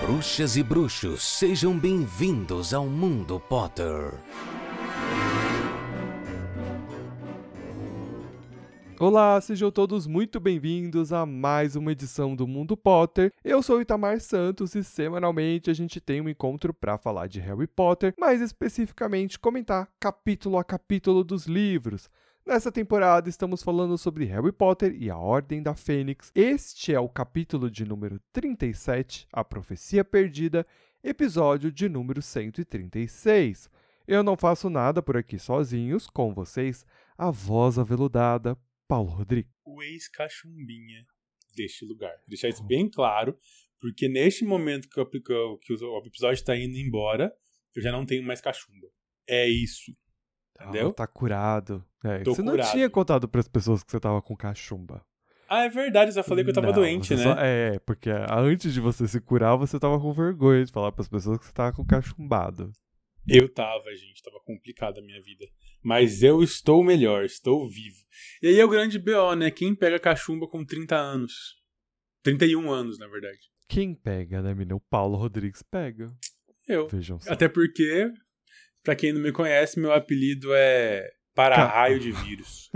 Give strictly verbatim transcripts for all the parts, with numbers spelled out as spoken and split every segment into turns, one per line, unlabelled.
Bruxas e bruxos, sejam bem-vindos ao Mundo Potter.
Olá, sejam todos muito bem-vindos a mais uma edição do Mundo Potter. Eu sou o Itamar Santos e semanalmente a gente tem um encontro para falar de Harry Potter, mais especificamente comentar capítulo a capítulo dos livros. Nessa temporada estamos falando sobre Harry Potter e a Ordem da Fênix. Este é o capítulo de número trinta e sete, A Profecia Perdida, episódio de número cento e trinta e seis. Eu não faço nada por aqui sozinhos, com vocês, a voz aveludada, Paulo Rodrigues.
O ex-cachumbinha deste lugar. Deixar isso bem claro, porque neste momento que, eu, que, eu, que o episódio está indo embora, eu já não tenho mais cachumba. É isso. Entendeu?
Ah, tá curado. É,
Tô
você
curado.
não tinha contado pras pessoas que você tava com cachumba.
Ah, é verdade, eu só falei que eu tava
Não,
doente,
você
né?
só- é, porque antes de você se curar, você tava com vergonha de falar pras pessoas que você tava com cachumbado.
Eu tava, gente, tava complicada a minha vida. Mas eu estou melhor, estou vivo. E aí é o grande B O, né? Quem pega cachumba com trinta anos? trinta e um anos, na verdade.
Quem pega, né, menina? O Paulo Rodrigues pega.
Eu.
Vejam só.
Até porque, pra quem não me conhece, meu apelido é para-raio de vírus.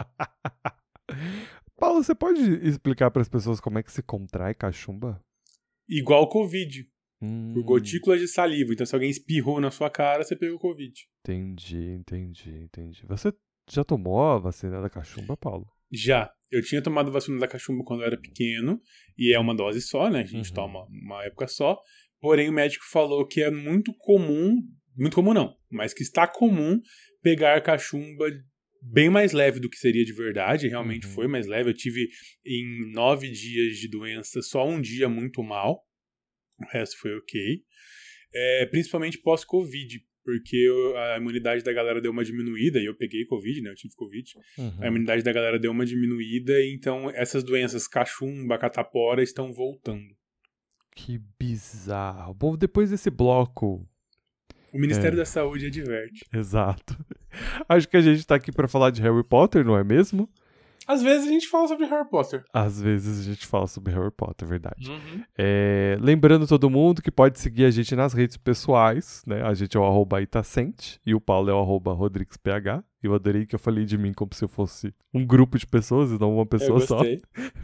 Paulo, você pode explicar pras pessoas como é que se contrai cachumba?
Igual Covid.
Hum,
Por gotículas de saliva. Então, se alguém espirrou na sua cara, você pegou Covid.
Entendi, entendi, entendi. Você já tomou a vacina da cachumba, Paulo?
Já. Eu tinha tomado vacina da cachumba quando eu era pequeno. E é uma dose só, né? A gente
Uhum.
toma uma época só. Porém, o médico falou que é muito comum... Muito comum não. Mas que está comum pegar cachumba bem mais leve do que seria de verdade. Realmente
Uhum.
foi mais leve. Eu tive em nove dias de doença só um dia muito mal. O resto foi ok. É, principalmente pós-Covid, porque eu- a imunidade da galera deu uma diminuída, e eu peguei Covid, né? Eu tive Covid.
Uhum.
A imunidade da galera deu uma diminuída, então essas doenças cachumba, catapora estão voltando.
Que bizarro. Bom, depois desse bloco...
O Ministério
É.
da Saúde adverte.
Exato. Acho que a gente tá aqui pra falar de Harry Potter, não é mesmo?
Às vezes a gente fala sobre Harry Potter.
Às vezes a gente fala sobre Harry Potter, é verdade.
Uhum.
É, lembrando todo mundo que pode seguir a gente nas redes pessoais, né? A gente é o arroba Itacente e o Paulo é o arroba RodriguesPH. Eu adorei que eu falei de mim como se eu fosse um grupo de pessoas e não uma
Eu
pessoa só.
gostei.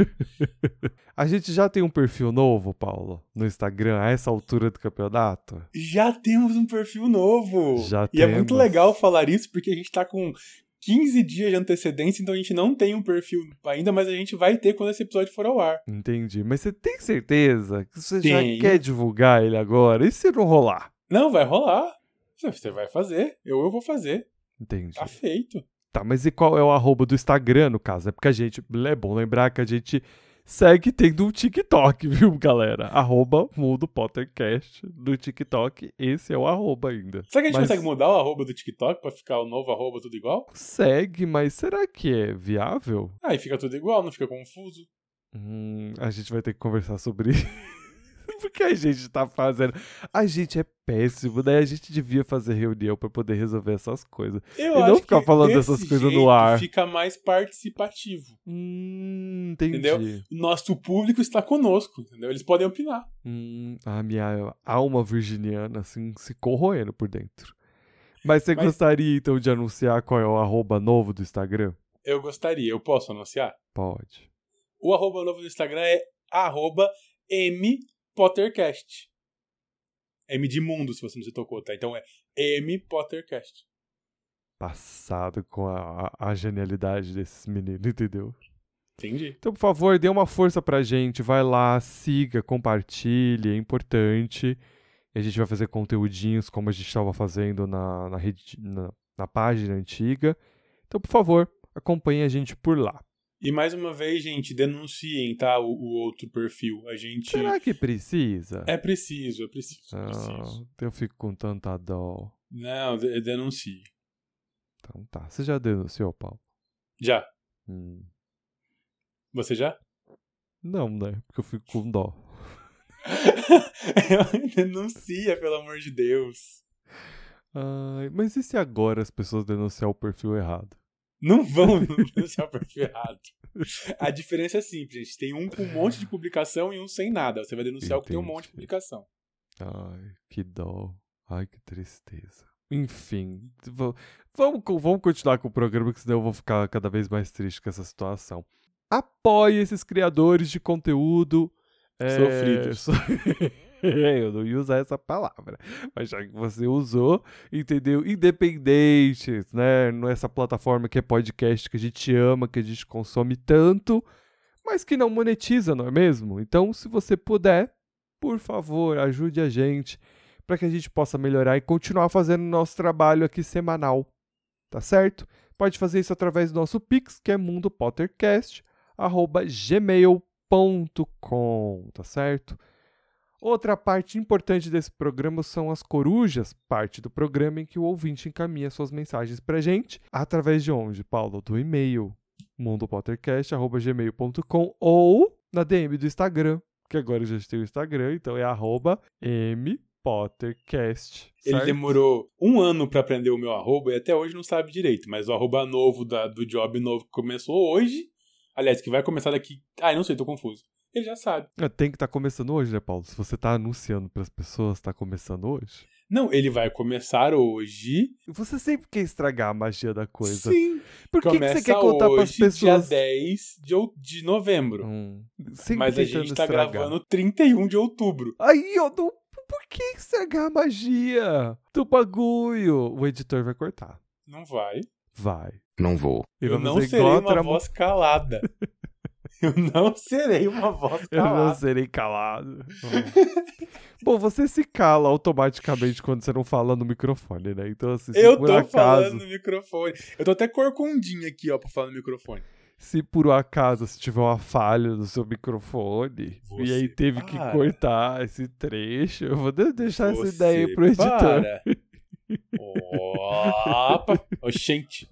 A gente já tem um perfil novo, Paulo, no Instagram, a essa altura do campeonato?
Já temos um perfil novo.
Já
e é muito
temos.
legal falar isso, porque a gente tá com quinze dias de antecedência, então a gente não tem um perfil ainda, mas a gente vai ter quando esse episódio for ao ar.
Entendi. Mas você tem certeza que você
Tenho.
já quer divulgar ele agora? E se não rolar?
Não, vai rolar. Você vai fazer. Eu, eu vou fazer.
Entendi.
Tá feito.
Tá, mas e qual é o arroba do Instagram, no caso? É porque a gente... É bom lembrar que a gente segue tendo um TikTok, viu, galera? Arroba Mundo Pottercast do TikTok. Esse é o arroba ainda.
Será que a gente
Mas
consegue mudar o arroba do TikTok pra ficar o novo arroba tudo igual?
segue, mas será que é viável?
Aí fica tudo igual, não fica confuso.
Hum, a gente vai ter que conversar sobre isso. Porque a gente tá fazendo... A gente é péssimo, né? A gente devia fazer reunião pra poder resolver essas coisas.
Eu
E não
acho
ficar
que
falando
desse
dessas coisas no
jeito
ar.
Fica mais participativo.
Hum, entendi.
Entendeu? O nosso público está conosco, entendeu? Eles podem opinar.
Hum, a minha alma virginiana, assim, se corroendo por dentro. Mas você
Mas-
gostaria, então, de anunciar qual é o arroba novo do Instagram?
Eu gostaria. Eu posso anunciar?
Pode.
O arroba novo do Instagram é arroba MPottercast. M de mundo, se você não se tocou, tá? Então é MPottercast.
Passado com a, a- a genialidade desses meninos, entendeu?
Entendi.
Então, por favor, dê uma força pra gente. Vai lá, siga, compartilhe, é importante. E a gente vai fazer conteúdinhos como a gente estava fazendo na, na, rede, na, na página antiga. Então, por favor, acompanhe a gente por lá.
E mais uma vez, gente, denunciem, tá? O, o outro perfil. A gente...
Será que precisa?
É preciso, é preciso, é
Ah,
preciso.
eu fico com tanta dó.
Não, de- denuncie.
Então tá. Você já denunciou, Paulo?
Já.
Hum.
Você já?
Não, né? Porque eu fico com dó.
Denuncia, pelo amor de Deus.
Ai, mas e se agora as pessoas denunciar o perfil errado?
Não vão denunciar o perfil errado. A diferença é simples, gente. Tem um com um monte de publicação e um sem nada. Você vai denunciar o que tem um monte de publicação.
Ai, que dó. Ai, que tristeza. Enfim, v- vamos, co- vamos continuar com o programa, que senão eu vou ficar cada vez mais triste com essa situação. Apoie esses criadores de conteúdo. é,
Sofridos.
so- Eu não ia usar essa palavra, mas já que você usou, entendeu? Independentes, né? Nessa plataforma que é podcast, que a gente ama, que a gente consome tanto, mas que não monetiza, não é mesmo? Então, se você puder, por favor, ajude a gente para que a gente possa melhorar e continuar fazendo o nosso trabalho aqui semanal, tá certo? Pode fazer isso através do nosso Pix, que é mundopottercast arroba gmail ponto com, tá certo? Outra parte importante desse programa são as corujas, parte do programa em que o ouvinte encaminha suas mensagens pra gente, através de onde, Paulo? Do e-mail mundopottercast arroba gmail ponto com ou na D M do Instagram, que agora já tem o Instagram, então é arroba mpottercast.
Ele
certo?
demorou um ano pra aprender o meu arroba e até hoje não sabe direito, mas o arroba novo da, do job novo que começou hoje, aliás, que vai começar daqui... Ai, não sei, tô confuso. Ele já sabe.
É, tem que estar começando hoje, né, Paulo? Se você tá anunciando pras pessoas, tá começando hoje.
Não, ele vai começar hoje.
Você sempre quer estragar a magia da coisa.
Sim.
Por que, que
Começa
você quer contar pras
hoje, dia
pessoas?
dez de, ou- de novembro.
Hum, sempre
Mas a
tentando
gente tá
estragar.
gravando trinta e um de outubro.
Aí, eu não... Por que estragar a magia do bagulho? O editor vai cortar.
Não vai.
Vai.
Não vou.
Ele
Eu
vai
não
fazer
serei
igual a
uma
trama-
voz calada. Eu não serei uma voz
Eu não
calada.
serei calado. Bom, você se cala automaticamente quando você não fala no microfone, né? Então, assim, se
Eu
por
tô
acaso,
falando no microfone. Eu tô até corcundinho aqui, ó, pra falar no microfone.
se por acaso se tiver uma falha no seu microfone e aí
Você
teve que
para.
cortar esse trecho, eu vou de- deixar essa
Você
ideia aí pro editor.
para. Opa! Oxente.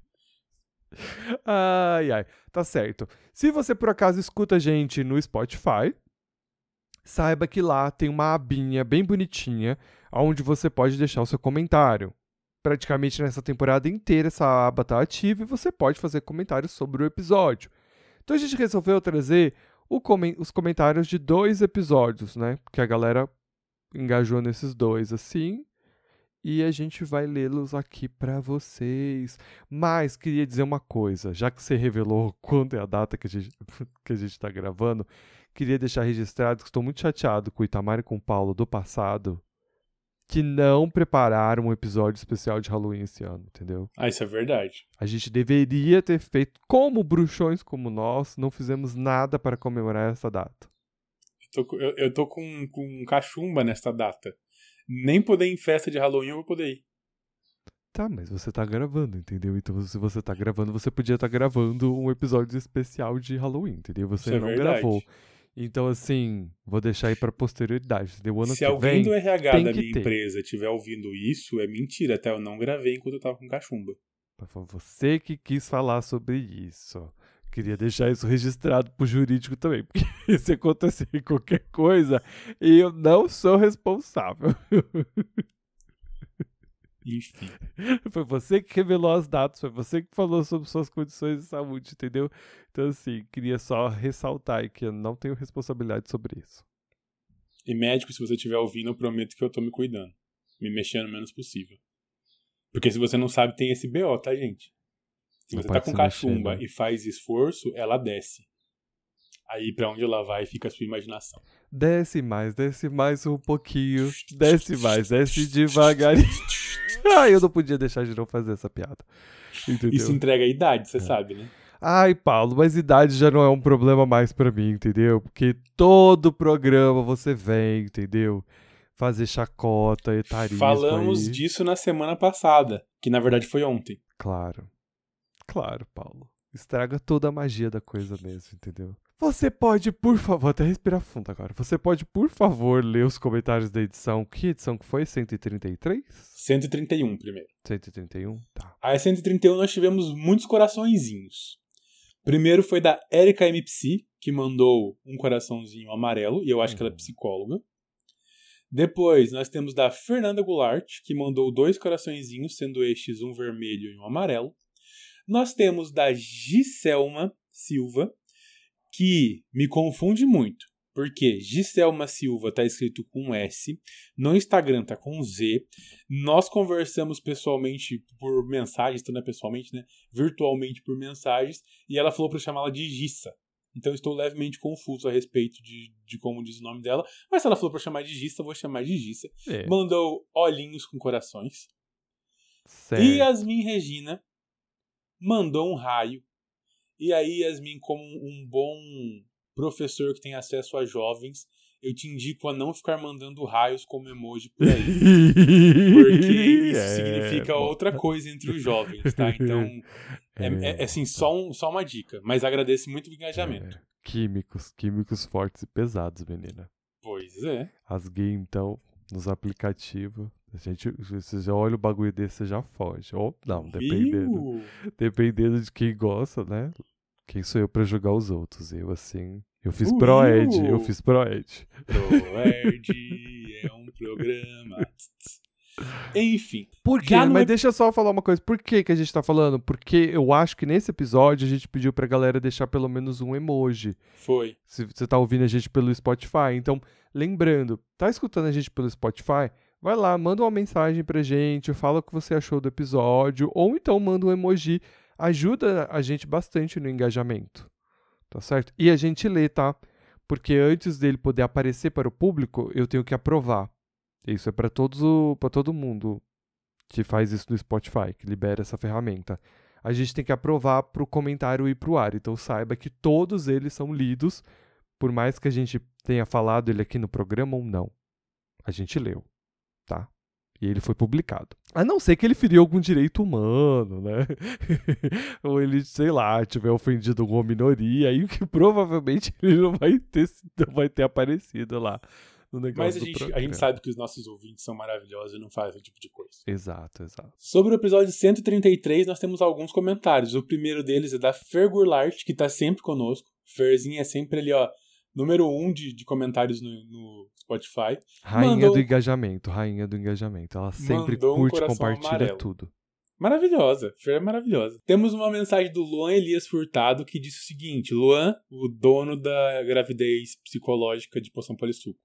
Ai, ai. Tá certo. Se você por acaso escuta a gente no Spotify, saiba que lá tem uma abinha bem bonitinha onde você pode deixar o seu comentário. Praticamente nessa temporada inteira essa aba tá ativa e você pode fazer comentários sobre o episódio. Então a gente resolveu trazer o comen- os comentários de dois episódios, né? Porque a galera engajou nesses dois assim. E a gente vai lê-los aqui pra vocês. Mas queria dizer uma coisa, já que você revelou quando é a data que a gente, que a gente tá gravando, queria deixar registrado que estou muito chateado com o Itamar e com o Paulo do passado, que não prepararam um episódio especial de Halloween esse ano, entendeu?
Ah, isso é verdade.
A gente deveria ter feito, como bruxões como nós, não fizemos nada para comemorar essa data.
Eu tô, com- eu, eu tô com, com cachumba nesta data. Nem poder ir em festa de Halloween eu vou poder ir.
Tá, mas você tá gravando, entendeu? Então, se você tá gravando, você podia estar gravando um episódio especial de Halloween, entendeu? Você
Isso é
não
verdade.
gravou. Então, assim, vou deixar aí pra posterioridade, entendeu? O ano
Se
que
alguém
vem,
do R H
tem
da
que
minha
ter.
empresa estiver ouvindo isso, é mentira. Até eu não gravei enquanto eu tava com cachumba.
foi você que quis falar sobre isso. Queria deixar isso registrado pro jurídico também, porque se acontecer qualquer coisa, eu não sou responsável.
Enfim.
Foi você que revelou as datas, foi você que falou sobre suas condições de saúde, entendeu? Então, assim, queria só ressaltar aí que eu não tenho responsabilidade sobre isso.
E médico, se você estiver ouvindo, eu prometo que eu tô me cuidando. Me mexendo o menos possível. Porque se você não sabe, tem esse B O, tá, gente? Se
Não
você tá
pode
com
se
cachumba
mexer, né?
e faz esforço, ela desce. Aí pra onde ela vai fica a sua imaginação.
Desce mais, desce mais um pouquinho. Desce mais, desce devagarinho. Ai, eu não podia deixar de não fazer essa piada. Entendeu?
Isso entrega a idade,
É.
você sabe, né?
Ai, Paulo, mas idade já não é um problema mais pra mim, entendeu? Porque todo programa você vem, entendeu? Fazer chacota, etarismo
Falamos
aí.
disso na semana passada, que na verdade foi ontem.
Claro. Claro, Paulo. Estraga toda a magia da coisa mesmo, entendeu? Você pode, por favor, vou até respirar fundo agora. Você pode, por favor, ler os comentários da edição. Que edição que foi? cento e trinta e três?
cento e trinta e um primeiro.
cento e trinta e um? Tá.
Aí cento e trinta e um nós tivemos muitos coraçõezinhos. Primeiro foi da Erika M Psi, que mandou um coraçãozinho amarelo, e eu acho que ela é psicóloga. Depois nós temos da Fernanda Goulart, que mandou dois coraçõezinhos, sendo estes um vermelho e um amarelo. Nós temos da Giselma Silva, que me confunde muito, Porque Giselma Silva tá escrito com S, no Instagram tá com Z, nós conversamos pessoalmente por mensagens, então não é pessoalmente, né? Virtualmente por mensagens, e ela falou pra eu chamá-la de Gissa. Então eu estou levemente confuso a respeito de, de como diz o nome dela, mas se ela falou pra eu chamar de Gissa, eu vou chamar de Gissa.
É.
Mandou olhinhos com corações.
Certo.
E Yasmin Regina mandou um raio. E aí, Yasmin, como um bom professor que tem acesso a jovens, eu te indico a não ficar mandando raios como emoji por aí. Porque isso
É,
significa
bom.
outra coisa entre os jovens, tá? Então, é, é, é assim, só, um, só uma dica. Mas agradeço muito o engajamento.
É, químicos, químicos fortes e pesados, menina.
Pois é.
As gays, então, nos aplicativos, a gente, você já olha o bagulho desse, você já foge. Ou não, dependendo.
Viu?
Dependendo de quem gosta, né? Quem sou eu pra julgar os outros? Eu, assim... Eu fiz
Ui,
Proed,
uh.
eu fiz Proed.
Proerd é um programa. Enfim.
Por quê?
Já
Mas
no...
deixa eu só falar uma coisa. Por que que a gente tá falando? Porque eu acho que nesse episódio a gente pediu pra galera deixar pelo menos um emoji.
Foi.
Se você tá ouvindo a gente pelo Spotify. Então, lembrando, tá escutando a gente pelo Spotify? Vai lá, manda uma mensagem pra gente, fala o que você achou do episódio, ou então manda um emoji. Ajuda a gente bastante no engajamento. Tá certo? E a gente lê, tá? Porque antes dele poder aparecer para o público, eu tenho que aprovar. Isso é para todos o, para todo mundo que faz isso no Spotify, que libera essa ferramenta. A gente tem que aprovar para o comentário ir para o ar. Então saiba que todos eles são lidos, por mais que a gente tenha falado ele aqui no programa ou não. A gente leu, tá? E ele foi publicado. A não ser que ele feriu algum direito humano, né? Ou ele, sei lá, tiver ofendido alguma minoria, aí que provavelmente ele não vai ter, não vai ter aparecido lá no negócio
Mas a
do
gente,
programa.
a gente sabe que os nossos ouvintes são maravilhosos e não fazem esse tipo de coisa.
Exato, exato.
Sobre o episódio cento e trinta e três, nós temos alguns comentários. O primeiro deles é da Fer Goulart, que tá sempre conosco. Ferzinha é sempre ali, ó, número um de, de comentários no, no Spotify.
Rainha
Mandou...
do engajamento, rainha do engajamento. Ela sempre
Mandou um
curte,
coração
compartilha
amarelo.
tudo.
Maravilhosa, Fer é maravilhosa. Temos uma mensagem do Luan Elias Furtado que disse o seguinte: Luan, o dono da gravidez psicológica de Poção Polissuco.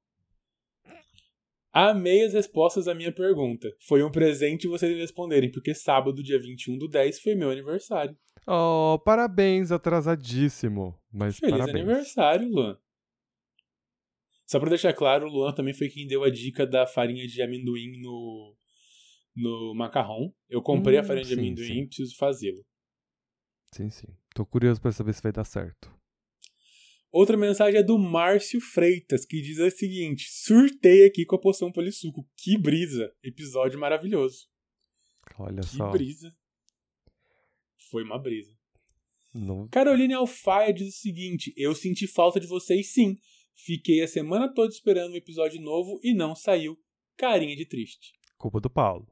Amei as respostas à minha pergunta. Foi um presente vocês me responderem, porque sábado, dia vinte e um do dez, foi meu aniversário.
Oh, parabéns, atrasadíssimo. Mas
Feliz
parabéns.
aniversário, Luan. Só pra deixar claro, o Luan também foi quem deu a dica da farinha de amendoim no, no macarrão. Eu comprei
Hum,
a farinha de
sim,
amendoim
sim.
e preciso fazê-lo.
Sim, sim. Tô curioso pra saber se vai dar certo.
Outra mensagem é do Márcio Freitas, que diz o seguinte: surtei aqui com a Poção Polissuco. Que brisa. Episódio maravilhoso.
Olha
que
só.
brisa. Foi uma brisa.
Não...
Caroline Alfaia diz o seguinte: eu senti falta de vocês sim. Fiquei a semana toda esperando um episódio novo e não saiu. Carinha de triste.
Culpa do Paulo.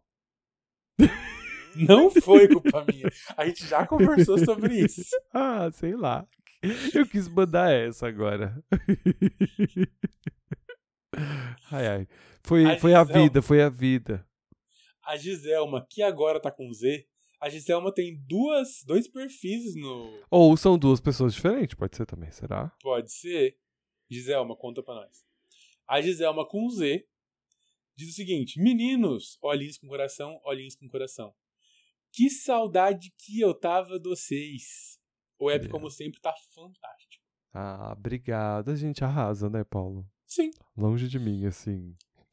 Não foi culpa minha. A gente já conversou sobre isso.
Ah, sei lá. Eu quis mandar essa agora. Ai, ai. Foi
A
foi a
Gisele-
vida, foi a vida.
A Giselma, que agora tá com Z, a Giselma tem duas, dois perfis no...
Ou são duas pessoas diferentes, pode ser também, será?
Pode ser. Giselma, conta pra nós. A Giselma com Z diz o seguinte: meninos, olhinhos com coração, olhinhos com coração. Que saudade que eu tava de vocês. O app,
Yeah.
como sempre, tá fantástico.
Ah, obrigado. A gente arrasa, né, Paulo?
Sim.
Longe de mim, assim.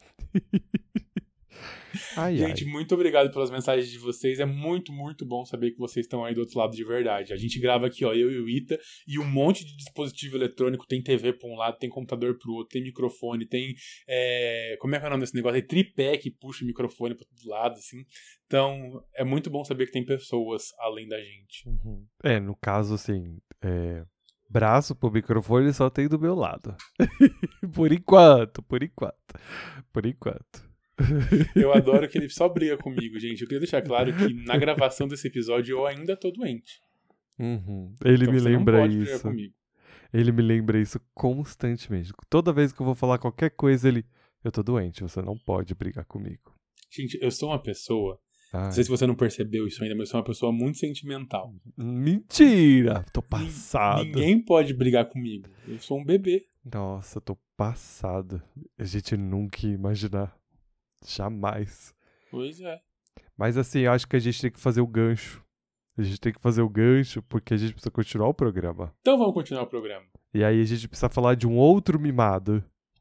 Ai,
Gente,
ai.
muito obrigado pelas mensagens de vocês. É muito, muito bom saber que vocês estão aí do outro lado de verdade. A gente grava aqui, ó, eu e o Ita, e um monte de dispositivo eletrônico. Tem T V pra um lado, tem computador pro outro, tem microfone, tem... É... Como é que é o nome desse negócio? Tem tripé que puxa o microfone pra todo lado, assim. Então, é muito bom saber que tem pessoas além da gente.
Uhum. É, no caso, assim, é... braço pro microfone só tem do meu lado. Por enquanto, por enquanto. Por enquanto.
Eu adoro que ele só briga comigo, gente. Eu queria deixar claro que na gravação desse episódio eu ainda tô doente.
Uhum. Ele
Então
me
você não
lembra
pode brigar
isso.
comigo.
Ele me lembra isso constantemente. Toda vez que eu vou falar qualquer coisa, ele... Eu tô doente, você não pode brigar comigo.
Gente, eu sou uma pessoa Não sei se você não percebeu isso ainda, mas eu sou uma pessoa muito sentimental.
Mentira! Tô passado.
Ninguém pode brigar comigo. Eu sou um bebê.
Nossa, tô passado. A gente nunca ia imaginar. Jamais.
Pois é.
Mas assim, eu acho que a gente tem que fazer o gancho. A gente tem que fazer o gancho porque a gente precisa continuar o programa.
Então vamos continuar o programa.
E aí a gente precisa falar de um outro mimado.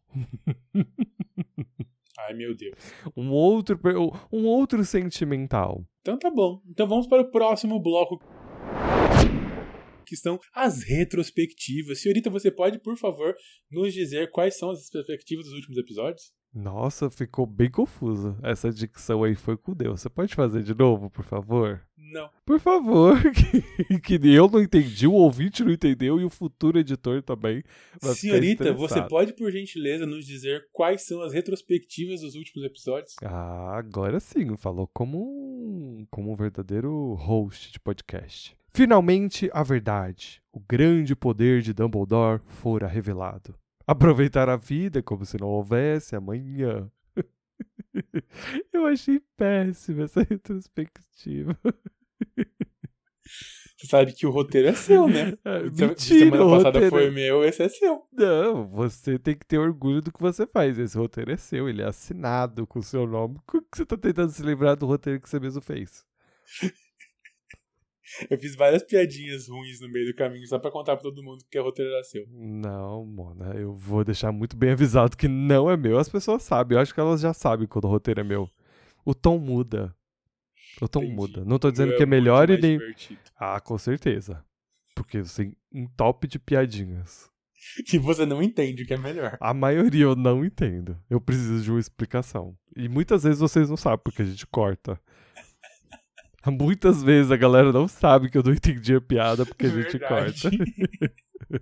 Ai, meu Deus.
Um outro, um outro sentimental.
Então tá bom. Então vamos para o próximo bloco, que são as retrospectivas. Senhorita, você pode, por favor, nos dizer quais são as perspectivas dos últimos episódios?
Nossa, ficou bem confuso. Essa dicção aí foi com Deus. Você pode fazer de novo, por favor?
Não.
Por favor, que, que eu não entendi, o ouvinte não entendeu e o futuro editor também vai
Senhorita,
ficar
você pode, por gentileza, nos dizer quais são as retrospectivas dos últimos episódios?
Ah, agora sim, falou como um, como um verdadeiro host de podcast. Finalmente, a verdade, o grande poder de Dumbledore fora revelado. Aproveitar a vida como se não houvesse amanhã. Eu achei péssima essa retrospectiva.
Você sabe que o roteiro é seu, né?
Mentira,
semana
o
passada
roteiro...
foi meu, esse é seu.
Não, você tem que ter orgulho do que você faz. Esse roteiro é seu, ele é assinado com o seu nome. Como que você tá tentando se lembrar do roteiro que você mesmo fez?
Eu fiz várias piadinhas ruins no meio do caminho só pra contar pra todo mundo que o roteiro era seu.
Não, Mona, eu vou deixar muito bem avisado que não é meu. As pessoas sabem, eu acho que elas já sabem quando o roteiro é meu. O tom muda. O tom
Entendi.
muda. Não tô dizendo
Meu
que é melhor e nem...
divertido.
Ah, com certeza. Porque você tem um top de piadinhas.
Que você não entende o que é melhor.
A maioria eu não entendo. Eu preciso de uma explicação. E muitas vezes vocês não sabem, porque a gente corta. Muitas vezes a galera não sabe que eu não entendi a piada porque a gente
Verdade.
corta.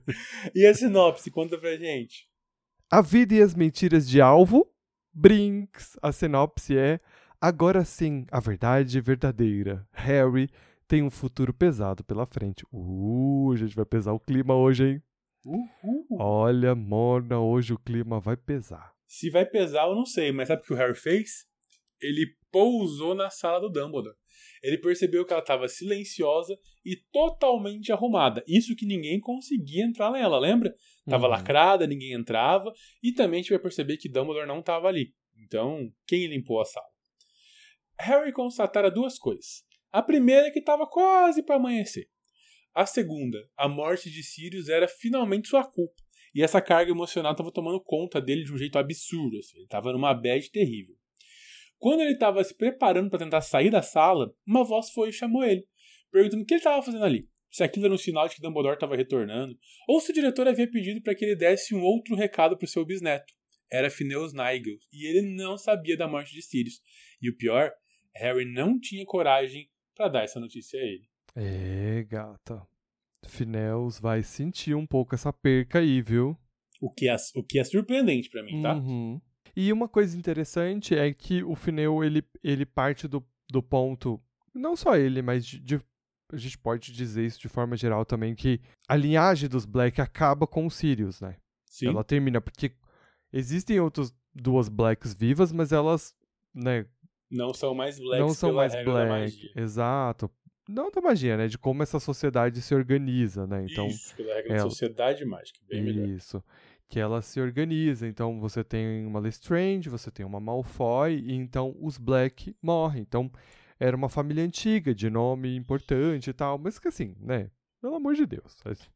E a sinopse? Conta pra gente.
A vida e as mentiras de Alvo, Brinks. A sinopse é: agora sim, a verdade verdadeira. Harry tem um futuro pesado pela frente. Uh, a gente vai pesar o clima hoje, hein?
Uhul.
Olha, Mona, hoje o clima vai pesar.
Se vai pesar, eu não sei, mas sabe o que o Harry fez? Ele pousou na sala do Dumbledore. Ele percebeu que ela estava silenciosa e totalmente arrumada. Isso que ninguém conseguia entrar nela, lembra? Tava
Uhum.
lacrada, ninguém entrava. E também a gente vai perceber que Dumbledore não estava ali. Então, quem limpou a sala? Harry constatara duas coisas. A primeira é que estava quase para amanhecer. A segunda, a morte de Sirius era finalmente sua culpa. E essa carga emocional estava tomando conta dele de um jeito absurdo. Assim. Ele estava numa bad terrível. Quando ele estava se preparando para tentar sair da sala, uma voz foi e chamou ele, perguntando o que ele estava fazendo ali. Se aquilo era um sinal de que Dumbledore estava retornando, ou se o diretor havia pedido para que ele desse um outro recado para o seu bisneto. Era Phineas Nigel, e ele não sabia da morte de Sirius. E o pior, Harry não tinha coragem para dar essa notícia a ele.
É, gata. Phineas vai sentir um pouco essa perca aí, viu?
O que é, o que é surpreendente para mim, tá?
Uhum. E uma coisa interessante é que o Phineas, ele, ele parte do, do ponto, não só ele, mas de, de, a gente pode dizer isso de forma geral também, que a linhagem dos Black acaba com o Sirius, né?
Sim.
Ela termina, porque existem outras duas Blacks vivas, mas elas, né,
Não são mais Blacks
não são
pela
mais
regra da
Black.
magia.
Exato. Não da magia, né? De como essa sociedade se organiza, né? Então,
Isso, pela regra
ela-
da sociedade mágica, bem melhor.
isso. Que ela se organiza. Então, você tem uma Lestrange, você tem uma Malfoy, e então os Black morrem. Então, era uma família antiga, de nome importante e tal, mas que assim, né? Pelo amor de Deus.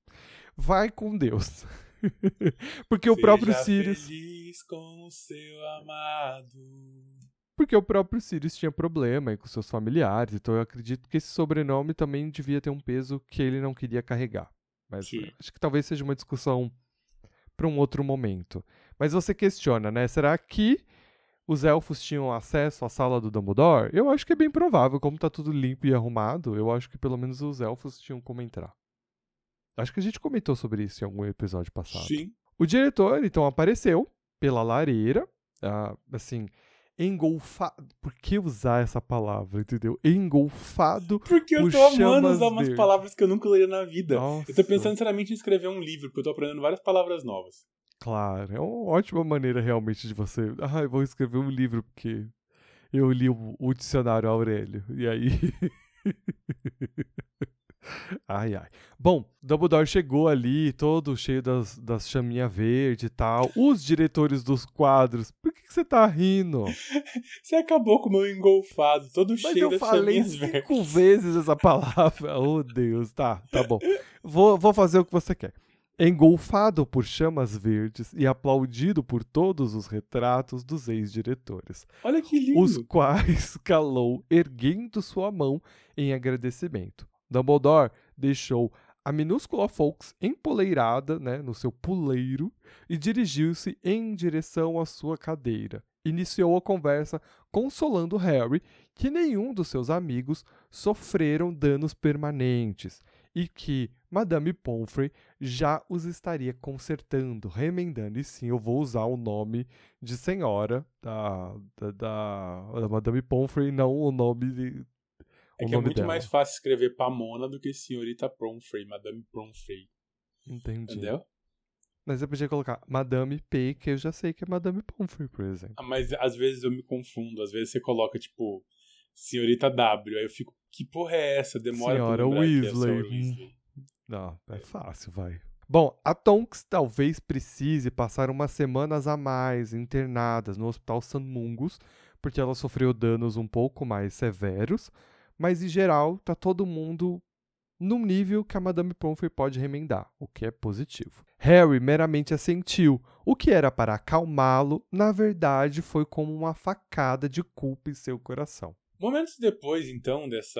Vai com Deus. Porque o próprio
Seja
Sirius...
feliz com o seu amado.
Porque o próprio Sirius tinha problema aí com seus familiares, então eu acredito que esse sobrenome também devia ter um peso que ele não queria carregar. Mas
Sim.
né, acho que talvez seja uma discussão para um outro momento. Mas você questiona, né? Será que os elfos tinham acesso à sala do Dumbledore? Eu acho que é bem provável, como tá tudo limpo e arrumado, eu acho que pelo menos os elfos tinham como entrar. Acho que a gente comentou sobre isso em algum episódio passado.
Sim.
O diretor, então, apareceu pela lareira, ah, assim, engolfado. Por que usar essa palavra, entendeu? Engolfado.
Porque eu
por
tô amando
chamas
usar umas
verdes.
palavras que eu nunca leria na vida.
Nossa.
Eu tô pensando seriamente em escrever um livro, porque eu tô aprendendo várias palavras novas.
Claro, é uma ótima maneira realmente de você. Ah, eu vou escrever um livro porque eu li o, o dicionário Aurélio. E aí... Ai, ai. Bom, Dumbledore chegou ali, todo cheio das, das chaminhas verdes e tal. Os diretores dos quadros. Por que, que você tá rindo?
Você acabou com o meu engolfado, todo
Mas
cheio
eu
das
falei
chaminhas
cinco
verdes.
vezes essa palavra. Oh, Deus. Tá, tá bom. Vou, vou fazer o que você quer. Engolfado por chamas verdes e aplaudido por todos os retratos dos ex-diretores,
Olha que lindo.
os quais calou erguendo sua mão em agradecimento. Dumbledore deixou a minúscula Fawkes empoleirada, né, no seu puleiro e dirigiu-se em direção à sua cadeira. Iniciou a conversa consolando Harry que nenhum dos seus amigos sofreram danos permanentes e que Madame Pomfrey já os estaria consertando, remendando. E sim, eu vou usar o nome de senhora da, da, da, da Madame Pomfrey, não o nome de,
É
o
que é
nome
muito
dela.
mais fácil escrever Pamona do que Senhorita Pomfrey, Madame Pomfrey.
Entendi.
Entendeu?
Mas eu podia colocar Madame P, que eu já sei que é Madame Pomfrey, por exemplo.
Ah, mas às vezes eu me confundo. Às vezes você coloca, tipo, Senhorita W. Aí eu fico, que porra é essa? Demora
Senhora
pra lembrar que é a
Weasley.
senhora Weasley.
Não, é fácil, vai. Bom, a Tonks talvez precise passar umas semanas a mais internadas no Hospital San Mungus, porque ela sofreu danos um pouco mais severos, mas em geral tá todo mundo num nível que a Madame Pomfrey pode remendar, o que é positivo. Harry meramente assentiu, o que era para acalmá-lo, na verdade foi como uma facada de culpa em seu coração.
Momentos depois, então, dessa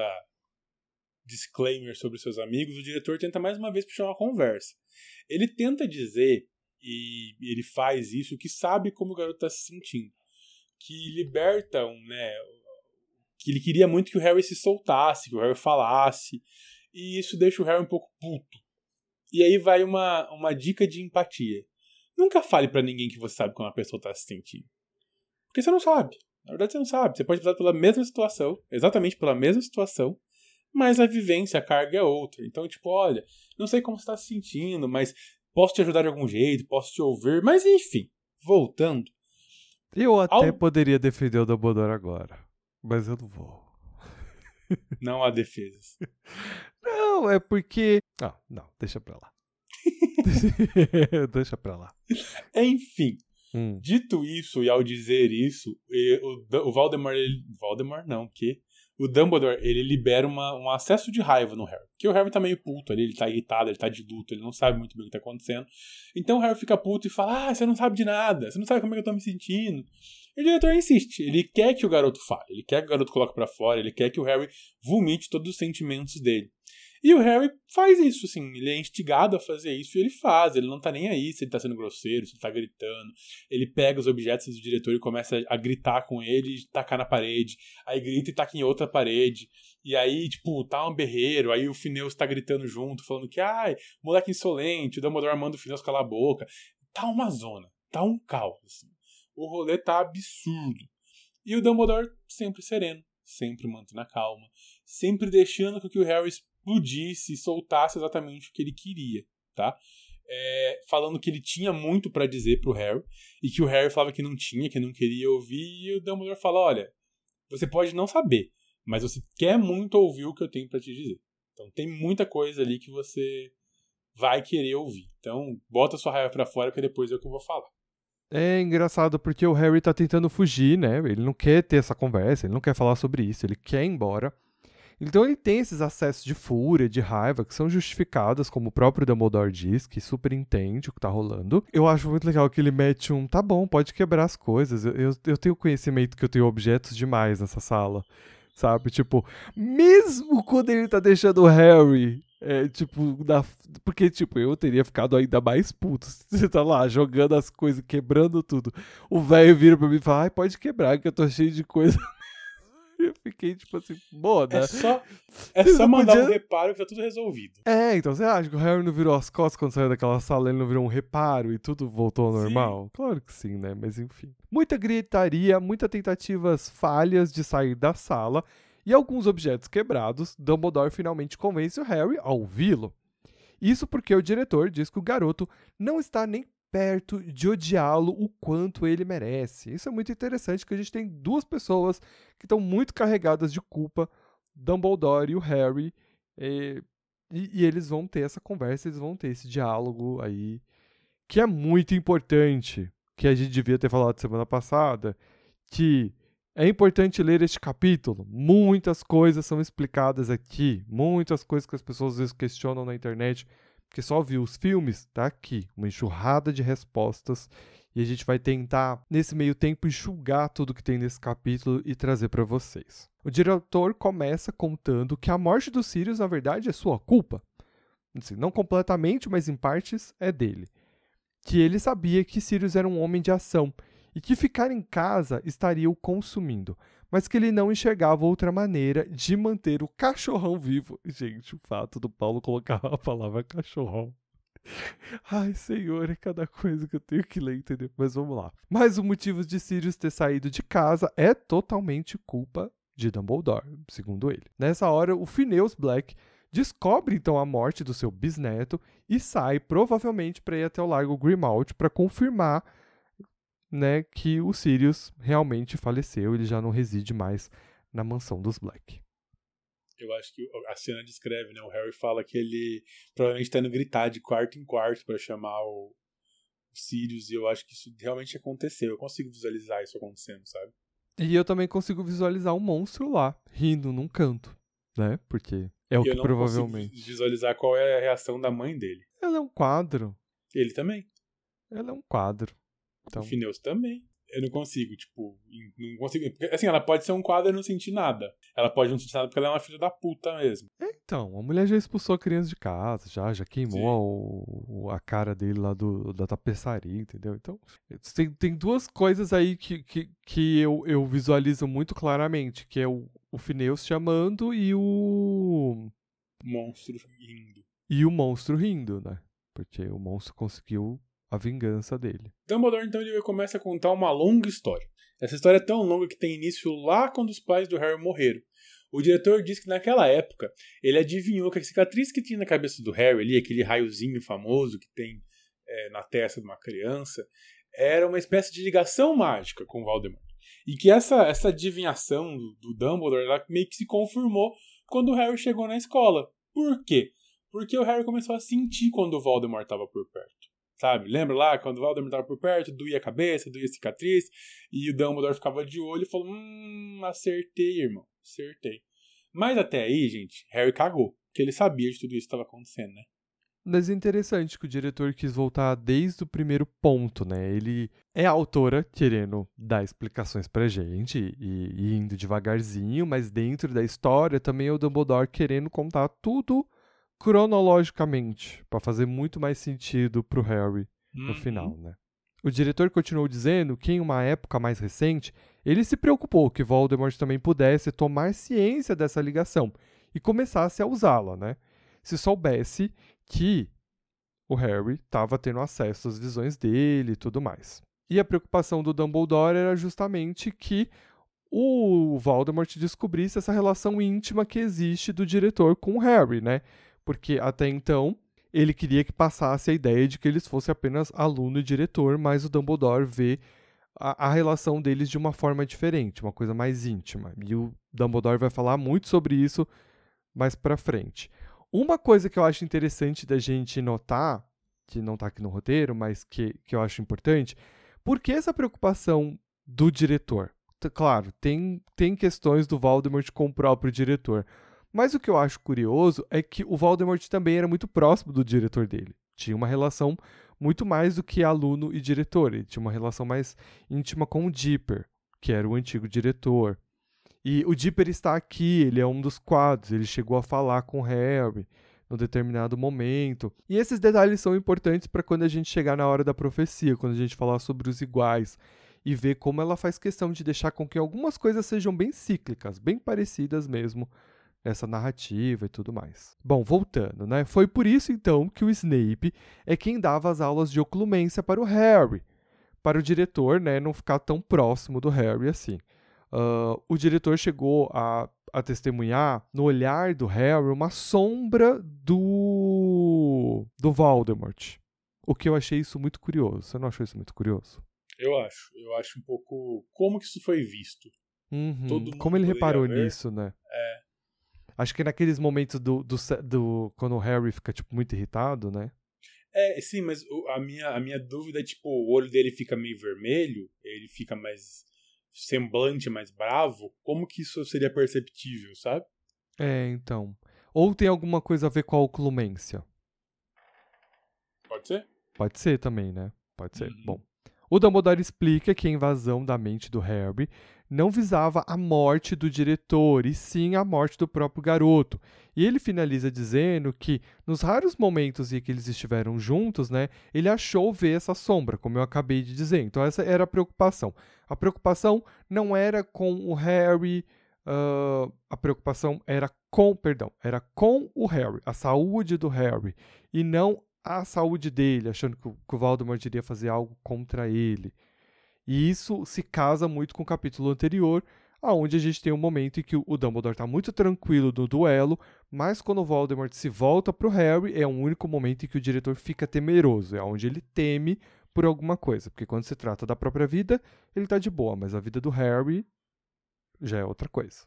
disclaimer sobre seus amigos, o diretor tenta mais uma vez puxar uma conversa. Ele tenta dizer, e ele faz isso, que sabe como o garoto está se sentindo. Que libertam, né? Que ele queria muito que o Harry se soltasse, que o Harry falasse. E isso deixa o Harry um pouco puto. E aí vai uma, uma dica de empatia. Nunca fale pra ninguém que você sabe como a pessoa tá se sentindo. Porque você não sabe. Na verdade você não sabe. Você pode passar pela mesma situação, exatamente pela mesma situação, mas a vivência, a carga é outra. Então, tipo, olha, não sei como você tá se sentindo, mas posso te ajudar de algum jeito, posso te ouvir. Mas enfim, voltando.
Eu até
Ao...
poderia defender o Dumbledore agora, mas eu não vou.
Não há defesas.
Não, é porque... Ah, não, deixa pra lá. Deixa pra lá.
Enfim,
Hum.
dito isso, e ao dizer isso, o, o Voldemort, ele, Voldemort não, que o Dumbledore, ele libera uma, um acesso de raiva no Harry. Porque o Harry tá meio puto ali, ele tá irritado, ele tá de luto, ele não sabe muito bem o que tá acontecendo. Então o Harry fica puto e fala, ah, você não sabe de nada, você não sabe como é que eu tô me sentindo. E o diretor insiste, ele quer que o garoto fale, ele quer que o garoto coloque pra fora, ele quer que o Harry vomite todos os sentimentos dele. E o Harry faz isso, assim, ele é instigado a fazer isso e ele faz, ele não tá nem aí se ele tá sendo grosseiro, se ele tá gritando. Ele pega os objetos do diretor e começa a gritar com ele e tacar na parede. Aí grita e taca em outra parede. E aí, tipo, tá um berreiro, aí o Phineas tá gritando junto, falando que, ai, moleque insolente, o Dumbledore manda o Phineas calar a boca. Tá uma zona, tá um caos, assim. O rolê tá absurdo. E o Dumbledore sempre sereno, sempre mantendo a calma, sempre deixando que o Harry explodisse e soltasse exatamente o que ele queria, tá? É, falando que ele tinha muito pra dizer pro Harry, e que o Harry falava que não tinha, que não queria ouvir, e o Dumbledore fala, olha, você pode não saber, mas você quer muito ouvir o que eu tenho pra te dizer. Então tem muita coisa ali que você vai querer ouvir. Então bota sua raiva pra fora, que depois é o que eu vou falar.
É engraçado porque o Harry tá tentando fugir, né? Ele não quer ter essa conversa, ele não quer falar sobre isso, ele quer ir embora. Então ele tem esses acessos de fúria, de raiva, que são justificados, como o próprio Dumbledore diz, que super entende o que tá rolando. Eu acho muito legal que ele mete um, tá bom, pode quebrar as coisas, eu, eu, eu tenho conhecimento que eu tenho objetos demais nessa sala, sabe? Tipo, mesmo quando ele tá deixando o Harry, é, tipo, da, porque, tipo, eu teria ficado ainda mais puto. Você tá lá, jogando as coisas, quebrando tudo. O velho vira pra mim e fala, ai, pode quebrar, que eu tô cheio de coisa. Eu fiquei, tipo assim, boa, né?
É só, é
Você
só
não
mandar
podia-
um reparo que tá tudo resolvido.
É, então você acha que o Harry não virou as costas quando saiu daquela sala, ele não virou um reparo e tudo voltou ao
Sim.
normal? Claro que sim, né? Mas enfim. Muita gritaria, muitas tentativas falhas de sair da sala e alguns objetos quebrados, Dumbledore finalmente convence o Harry a ouvi-lo. Isso porque o diretor diz que o garoto não está nem perto de odiá-lo o quanto ele merece. Isso é muito interessante, porque a gente tem duas pessoas que estão muito carregadas de culpa, Dumbledore e o Harry, e, e, e eles vão ter essa conversa, eles vão ter esse diálogo aí, que é muito importante, que a gente devia ter falado semana passada, que é importante ler este capítulo. Muitas coisas são explicadas aqui, muitas coisas que as pessoas às vezes questionam na internet, porque só viu os filmes, tá aqui, uma enxurrada de respostas, e a gente vai tentar, nesse meio tempo, enxugar tudo que tem nesse capítulo e trazer para vocês. O diretor começa contando que a morte do Sirius, na verdade, é sua culpa. Assim, não completamente, mas em partes é dele. Que ele sabia que Sirius era um homem de ação, e que ficar em casa estaria o consumindo, mas que ele não enxergava outra maneira de manter o cachorrão vivo. Gente, o fato do Paulo colocar a palavra cachorrão. Ai, senhor, é cada coisa que eu tenho que ler, entendeu? Mas vamos lá. Mas o motivo de Sirius ter saído de casa é totalmente culpa de Dumbledore, segundo ele. Nessa hora, o Phineas Black descobre então a morte do seu bisneto e sai provavelmente para ir até o Largo Grimmauld para confirmar, né, que o Sirius realmente faleceu, ele já não reside mais na mansão dos Black.
Eu acho que a cena descreve, né, o Harry fala que ele provavelmente tá indo gritar de quarto em quarto para chamar o, o Sirius, e eu acho que isso realmente aconteceu, eu consigo visualizar isso acontecendo, sabe?
E eu também consigo visualizar um monstro lá, rindo num canto, né, porque é o
e
que provavelmente...
Eu não consigo visualizar qual é a reação da mãe dele.
Ela é um quadro.
Ele também.
Ela é um quadro. Então...
O Phineas também. Eu não consigo, tipo, não consigo. Porque, assim, ela pode ser um quadro e não sentir nada. Ela pode não sentir nada porque ela é uma filha da puta mesmo.
Então, a mulher já expulsou a criança de casa, já, já queimou a, a cara dele lá do, da tapeçaria, entendeu? Então, tem, tem duas coisas aí que, que, que eu, eu visualizo muito claramente, que é o, o Phineas chamando e o...
Monstro rindo.
E o monstro rindo, né? Porque o monstro conseguiu a vingança dele.
Dumbledore, então, ele começa a contar uma longa história. Essa história é tão longa que tem início lá quando os pais do Harry morreram. O diretor diz que naquela época ele adivinhou que a cicatriz que tinha na cabeça do Harry ali, aquele raiozinho famoso que tem é, na testa de uma criança, era uma espécie de ligação mágica com o Voldemort. E que essa, essa adivinhação do, do Dumbledore ela meio que se confirmou quando o Harry chegou na escola. Por quê? Porque o Harry começou a sentir quando o Voldemort estava por perto. Sabe? Lembra lá, quando o Voldemort estava por perto, doía a cabeça, doía a cicatriz, e o Dumbledore ficava de olho e falou, hum, acertei, irmão, acertei. Mas até aí, gente, Harry cagou, porque ele sabia de tudo isso que estava acontecendo, né?
Mas é interessante que o diretor quis voltar desde o primeiro ponto, né? Ele é a autora querendo dar explicações pra gente e, e indo devagarzinho, mas dentro da história também é o Dumbledore querendo contar tudo cronologicamente, para fazer muito mais sentido pro Harry no uhum. final, né? O diretor continuou dizendo que em uma época mais recente, ele se preocupou que Voldemort também pudesse tomar ciência dessa ligação e começasse a usá-la, né? Se soubesse que o Harry estava tendo acesso às visões dele e tudo mais. E a preocupação do Dumbledore era justamente que o Voldemort descobrisse essa relação íntima que existe do diretor com o Harry, né? Porque até então ele queria que passasse a ideia de que eles fossem apenas aluno e diretor, mas o Dumbledore vê a, a relação deles de uma forma diferente, uma coisa mais íntima. E o Dumbledore vai falar muito sobre isso mais pra frente. Uma coisa que eu acho interessante da gente notar, que não tá aqui no roteiro, mas que, que eu acho importante, por que essa preocupação do diretor? Claro, tem, tem questões do Voldemort com o próprio diretor, mas o que eu acho curioso é que o Voldemort também era muito próximo do diretor dele. Tinha uma relação muito mais do que aluno e diretor. Ele tinha uma relação mais íntima com o Dipper, que era o antigo diretor. E o Dipper está aqui, ele é um dos quadros, ele chegou a falar com o Harry num determinado momento. E esses detalhes são importantes para quando a gente chegar na hora da profecia, quando a gente falar sobre os iguais, e ver como ela faz questão de deixar com que algumas coisas sejam bem cíclicas, bem parecidas mesmo, essa narrativa e tudo mais. Bom, voltando, né? Foi por isso, então, que o Snape é quem dava as aulas de oclumência para o Harry, para o diretor, né, não ficar tão próximo do Harry assim. Uh, o diretor chegou a, a testemunhar, no olhar do Harry, uma sombra do, do Voldemort. O que eu achei isso muito curioso. Você não achou isso muito curioso?
Eu acho. Eu acho um pouco... Como que isso foi visto?
Uhum.
Todo mundo
Como ele reparou
ver.
nisso, né?
É.
Acho que naqueles momentos do, do, do... Quando o Harry fica, tipo, muito irritado, né?
É, sim, mas a minha, a minha dúvida é, tipo, o olho dele fica meio vermelho, ele fica mais semblante, mais bravo. Como que isso seria perceptível, sabe?
É, então. Ou tem alguma coisa a ver com a oclumência?
Pode ser?
Pode ser também, né? Pode ser.
Uhum.
Bom. O Dumbledore explica que a invasão da mente do Harry não visava a morte do diretor, e sim a morte do próprio garoto. E ele finaliza dizendo que, nos raros momentos em que eles estiveram juntos, né, ele achou ver essa sombra, como eu acabei de dizer. Então essa era a preocupação. A preocupação não era com o Harry, uh, a preocupação era com, perdão, era com o Harry, a saúde do Harry, e não a saúde dele, achando que o, que o Voldemort iria fazer algo contra ele. E isso se casa muito com o capítulo anterior, onde a gente tem um momento em que o Dumbledore está muito tranquilo no duelo, mas quando o Voldemort se volta para o Harry, é o único momento em que o diretor fica temeroso, é onde ele teme por alguma coisa, porque quando se trata da própria vida, ele está de boa, mas a vida do Harry já é outra coisa.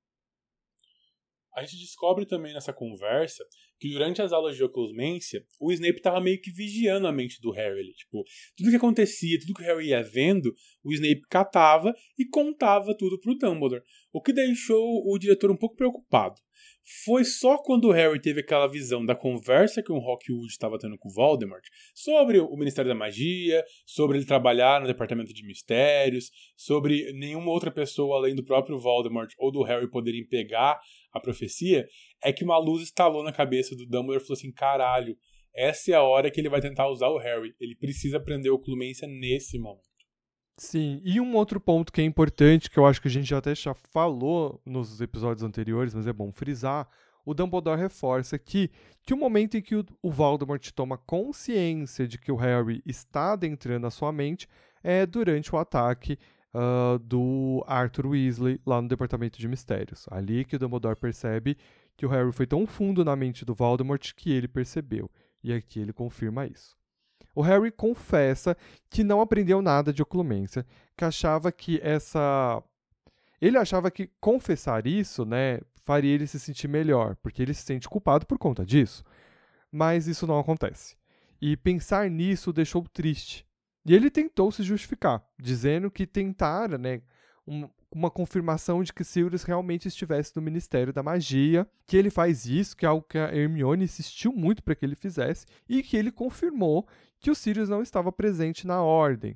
A gente descobre também nessa conversa que durante as aulas de oclusmência, o Snape estava meio que vigiando a mente do Harry ali. Tipo, tudo que acontecia, tudo que o Harry ia vendo, o Snape catava e contava tudo pro Dumbledore. O que deixou o diretor um pouco preocupado. Foi só quando o Harry teve aquela visão da conversa que o Rockwood estava tendo com o Voldemort sobre o Ministério da Magia, sobre ele trabalhar no Departamento de Mistérios, sobre nenhuma outra pessoa além do próprio Voldemort ou do Harry poderem pegar a profecia, é que uma luz estalou na cabeça do Dumbledore e falou assim, caralho, essa é a hora que ele vai tentar usar o Harry. Ele precisa aprender oclumência nesse momento.
Sim, e um outro ponto que é importante, que eu acho que a gente até já falou nos episódios anteriores, mas é bom frisar, o Dumbledore reforça que, que o momento em que o, o Voldemort toma consciência de que o Harry está adentrando a sua mente é durante o ataque uh, do Arthur Weasley lá no Departamento de Mistérios. Ali que o Dumbledore percebe que o Harry foi tão fundo na mente do Voldemort que ele percebeu. E aqui ele confirma isso. O Harry confessa que não aprendeu nada de oclumência, que achava que essa... Ele achava que confessar isso, né, faria ele se sentir melhor, porque ele se sente culpado por conta disso. Mas isso não acontece. E pensar nisso o deixou triste. E ele tentou se justificar, dizendo que tentara, né, um, uma confirmação de que Sirius realmente estivesse no Ministério da Magia, que ele faz isso, que é algo que a Hermione insistiu muito para que ele fizesse, e que ele confirmou que o Sirius não estava presente na Ordem.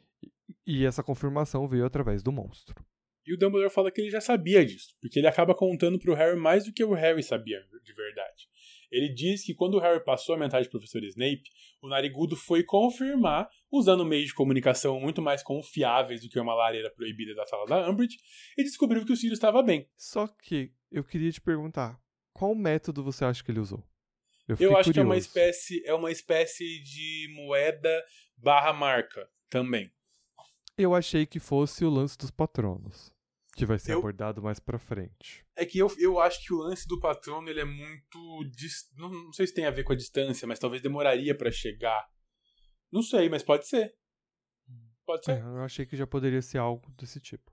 E essa confirmação veio através do monstro.
E o Dumbledore fala que ele já sabia disso, porque ele acaba contando pro Harry mais do que o Harry sabia de verdade. Ele diz que quando o Harry passou a mensagem pro professor Snape, o Narigudo foi confirmar, usando meios de comunicação muito mais confiáveis do que uma lareira proibida da sala da Umbridge, e descobriu que o Sirius estava bem.
Só que eu queria te perguntar, qual método você acha que ele usou?
Eu, eu acho curioso. que é uma espécie, é uma espécie de moeda barra marca também.
Eu achei que fosse o lance dos patronos, que vai ser
eu,
abordado mais pra frente.
É que eu, eu acho que o lance do patrono ele é muito... Dist... Não, não sei se tem a ver com a distância, mas talvez demoraria pra chegar. Não sei, mas pode ser. Pode ser.
É, eu achei que já poderia ser algo desse tipo.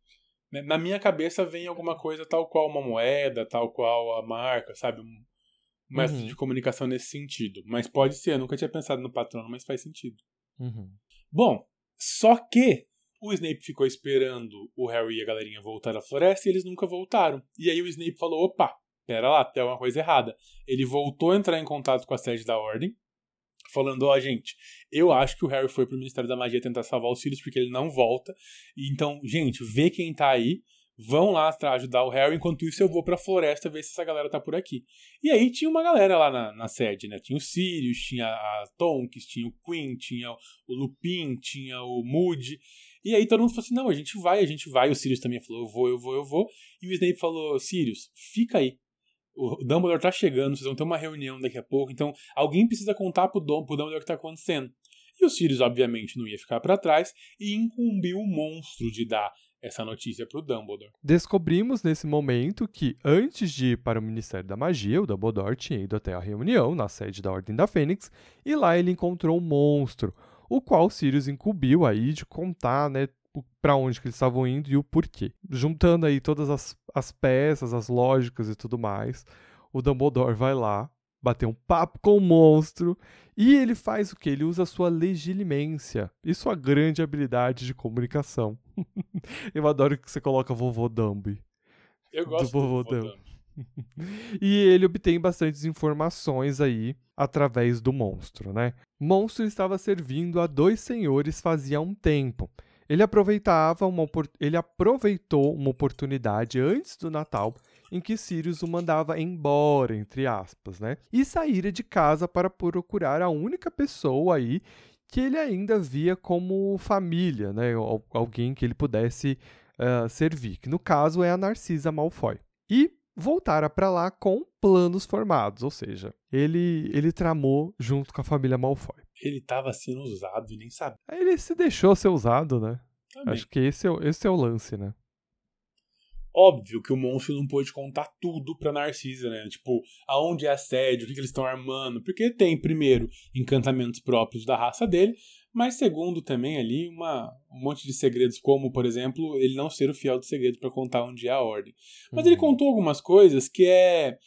Na minha cabeça vem alguma coisa tal qual uma moeda, tal qual a marca, sabe? Um método uhum. de comunicação nesse sentido. Mas pode ser, eu nunca tinha pensado no patrono, mas faz sentido.
Uhum.
Bom, só que o Snape ficou esperando o Harry e a galerinha voltar da floresta e eles nunca voltaram. E aí o Snape falou, opa, pera lá, tem alguma coisa errada. Ele voltou a entrar em contato com a sede da Ordem, falando, ó, oh, gente, eu acho que o Harry foi pro Ministério da Magia tentar salvar os Sirius porque ele não volta. Então, gente, vê quem tá aí, vão lá ajudar o Harry, enquanto isso eu vou pra floresta ver se essa galera tá por aqui. E aí tinha uma galera lá na, na sede, né? Tinha o Sirius, tinha a Tonks, tinha o Queen, tinha o Lupin, tinha o Moody. E aí todo mundo falou assim, não, a gente vai, a gente vai. O Sirius também falou, eu vou, eu vou, eu vou. E o Snape falou, Sirius, fica aí. O Dumbledore tá chegando, vocês vão ter uma reunião daqui a pouco, então alguém precisa contar pro, Dom, pro Dumbledore o que tá acontecendo. E o Sirius, obviamente, não ia ficar pra trás e incumbiu o monstro de dar essa notícia pro Dumbledore.
Descobrimos nesse momento que, antes de ir para o Ministério da Magia, o Dumbledore tinha ido até a reunião na sede da Ordem da Fênix, e lá ele encontrou um monstro, o qual Sirius incumbiu aí de contar, né, para onde que eles estavam indo e o porquê. Juntando aí todas as, as peças, as lógicas e tudo mais, o Dumbledore vai lá, bater um papo com o monstro, e ele faz o quê? Ele usa a sua legilimência e sua grande habilidade de comunicação. Eu adoro que você coloca vovô Dumby.
Eu gosto do vovô, do vovô Dumby.
E ele obtém bastantes informações aí através do monstro, né? O monstro estava servindo a dois senhores fazia um tempo. Ele, aproveitava uma, ele aproveitou uma oportunidade antes do Natal em que Sirius o mandava embora, entre aspas, né? E saíra de casa para procurar a única pessoa aí que ele ainda via como família, né? Alguém que ele pudesse uh, servir, que no caso é a Narcisa Malfoy. E voltara para lá com planos formados, ou seja, ele, ele tramou junto com a família Malfoy.
Ele estava sendo usado e nem sabia.
Aí ele se deixou ser usado, né?
Também.
Acho que esse é, esse é o lance, né?
Óbvio que o monstro não pôde contar tudo pra Narcisa, né? Tipo, aonde é a sede, o que, que eles estão armando. Porque tem, primeiro, encantamentos próprios da raça dele, mas segundo também ali uma, um monte de segredos, como, por exemplo, ele não ser o fiel do segredo pra contar onde é a ordem. Mas uhum. ele contou algumas coisas que é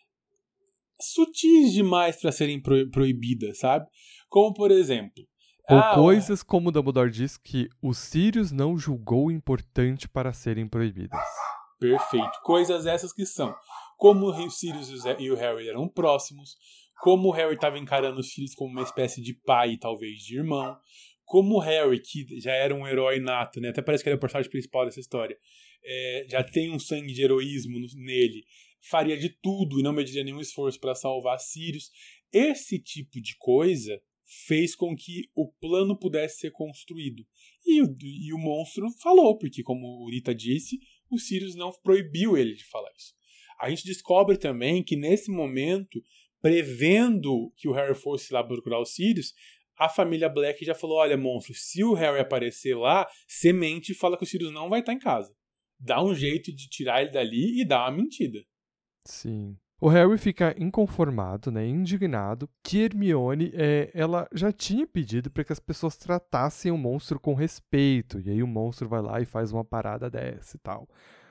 sutis demais pra serem pro, proibidas, sabe? Como, por exemplo...
Ou
ah,
coisas como o Dumbledore diz que o Sirius não julgou importante para serem proibidas.
Perfeito. Coisas essas que são. Como o Sirius e o Harry eram próximos. Como o Harry estava encarando os filhos como uma espécie de pai e talvez de irmão. Como o Harry, que já era um herói nato, né? Até parece que ele é o personagem principal dessa história. É, já tem um sangue de heroísmo nele. Faria de tudo e não mediria nenhum esforço para salvar Sirius. Esse tipo de coisa fez com que o plano pudesse ser construído. E o, e o monstro falou, porque como o Rita disse, o Sirius não proibiu ele de falar isso. A gente descobre também que nesse momento, prevendo que o Harry fosse lá procurar o Sirius, a família Black já falou, olha monstro, se o Harry aparecer lá, semente e fala que o Sirius não vai estar em casa. Dá um jeito de tirar ele dali e dá uma mentira.
Sim. O Harry fica inconformado, né, indignado, que Hermione é, ela já tinha pedido para que as pessoas tratassem o monstro com respeito, e aí o monstro vai lá e faz uma parada dessa e tal.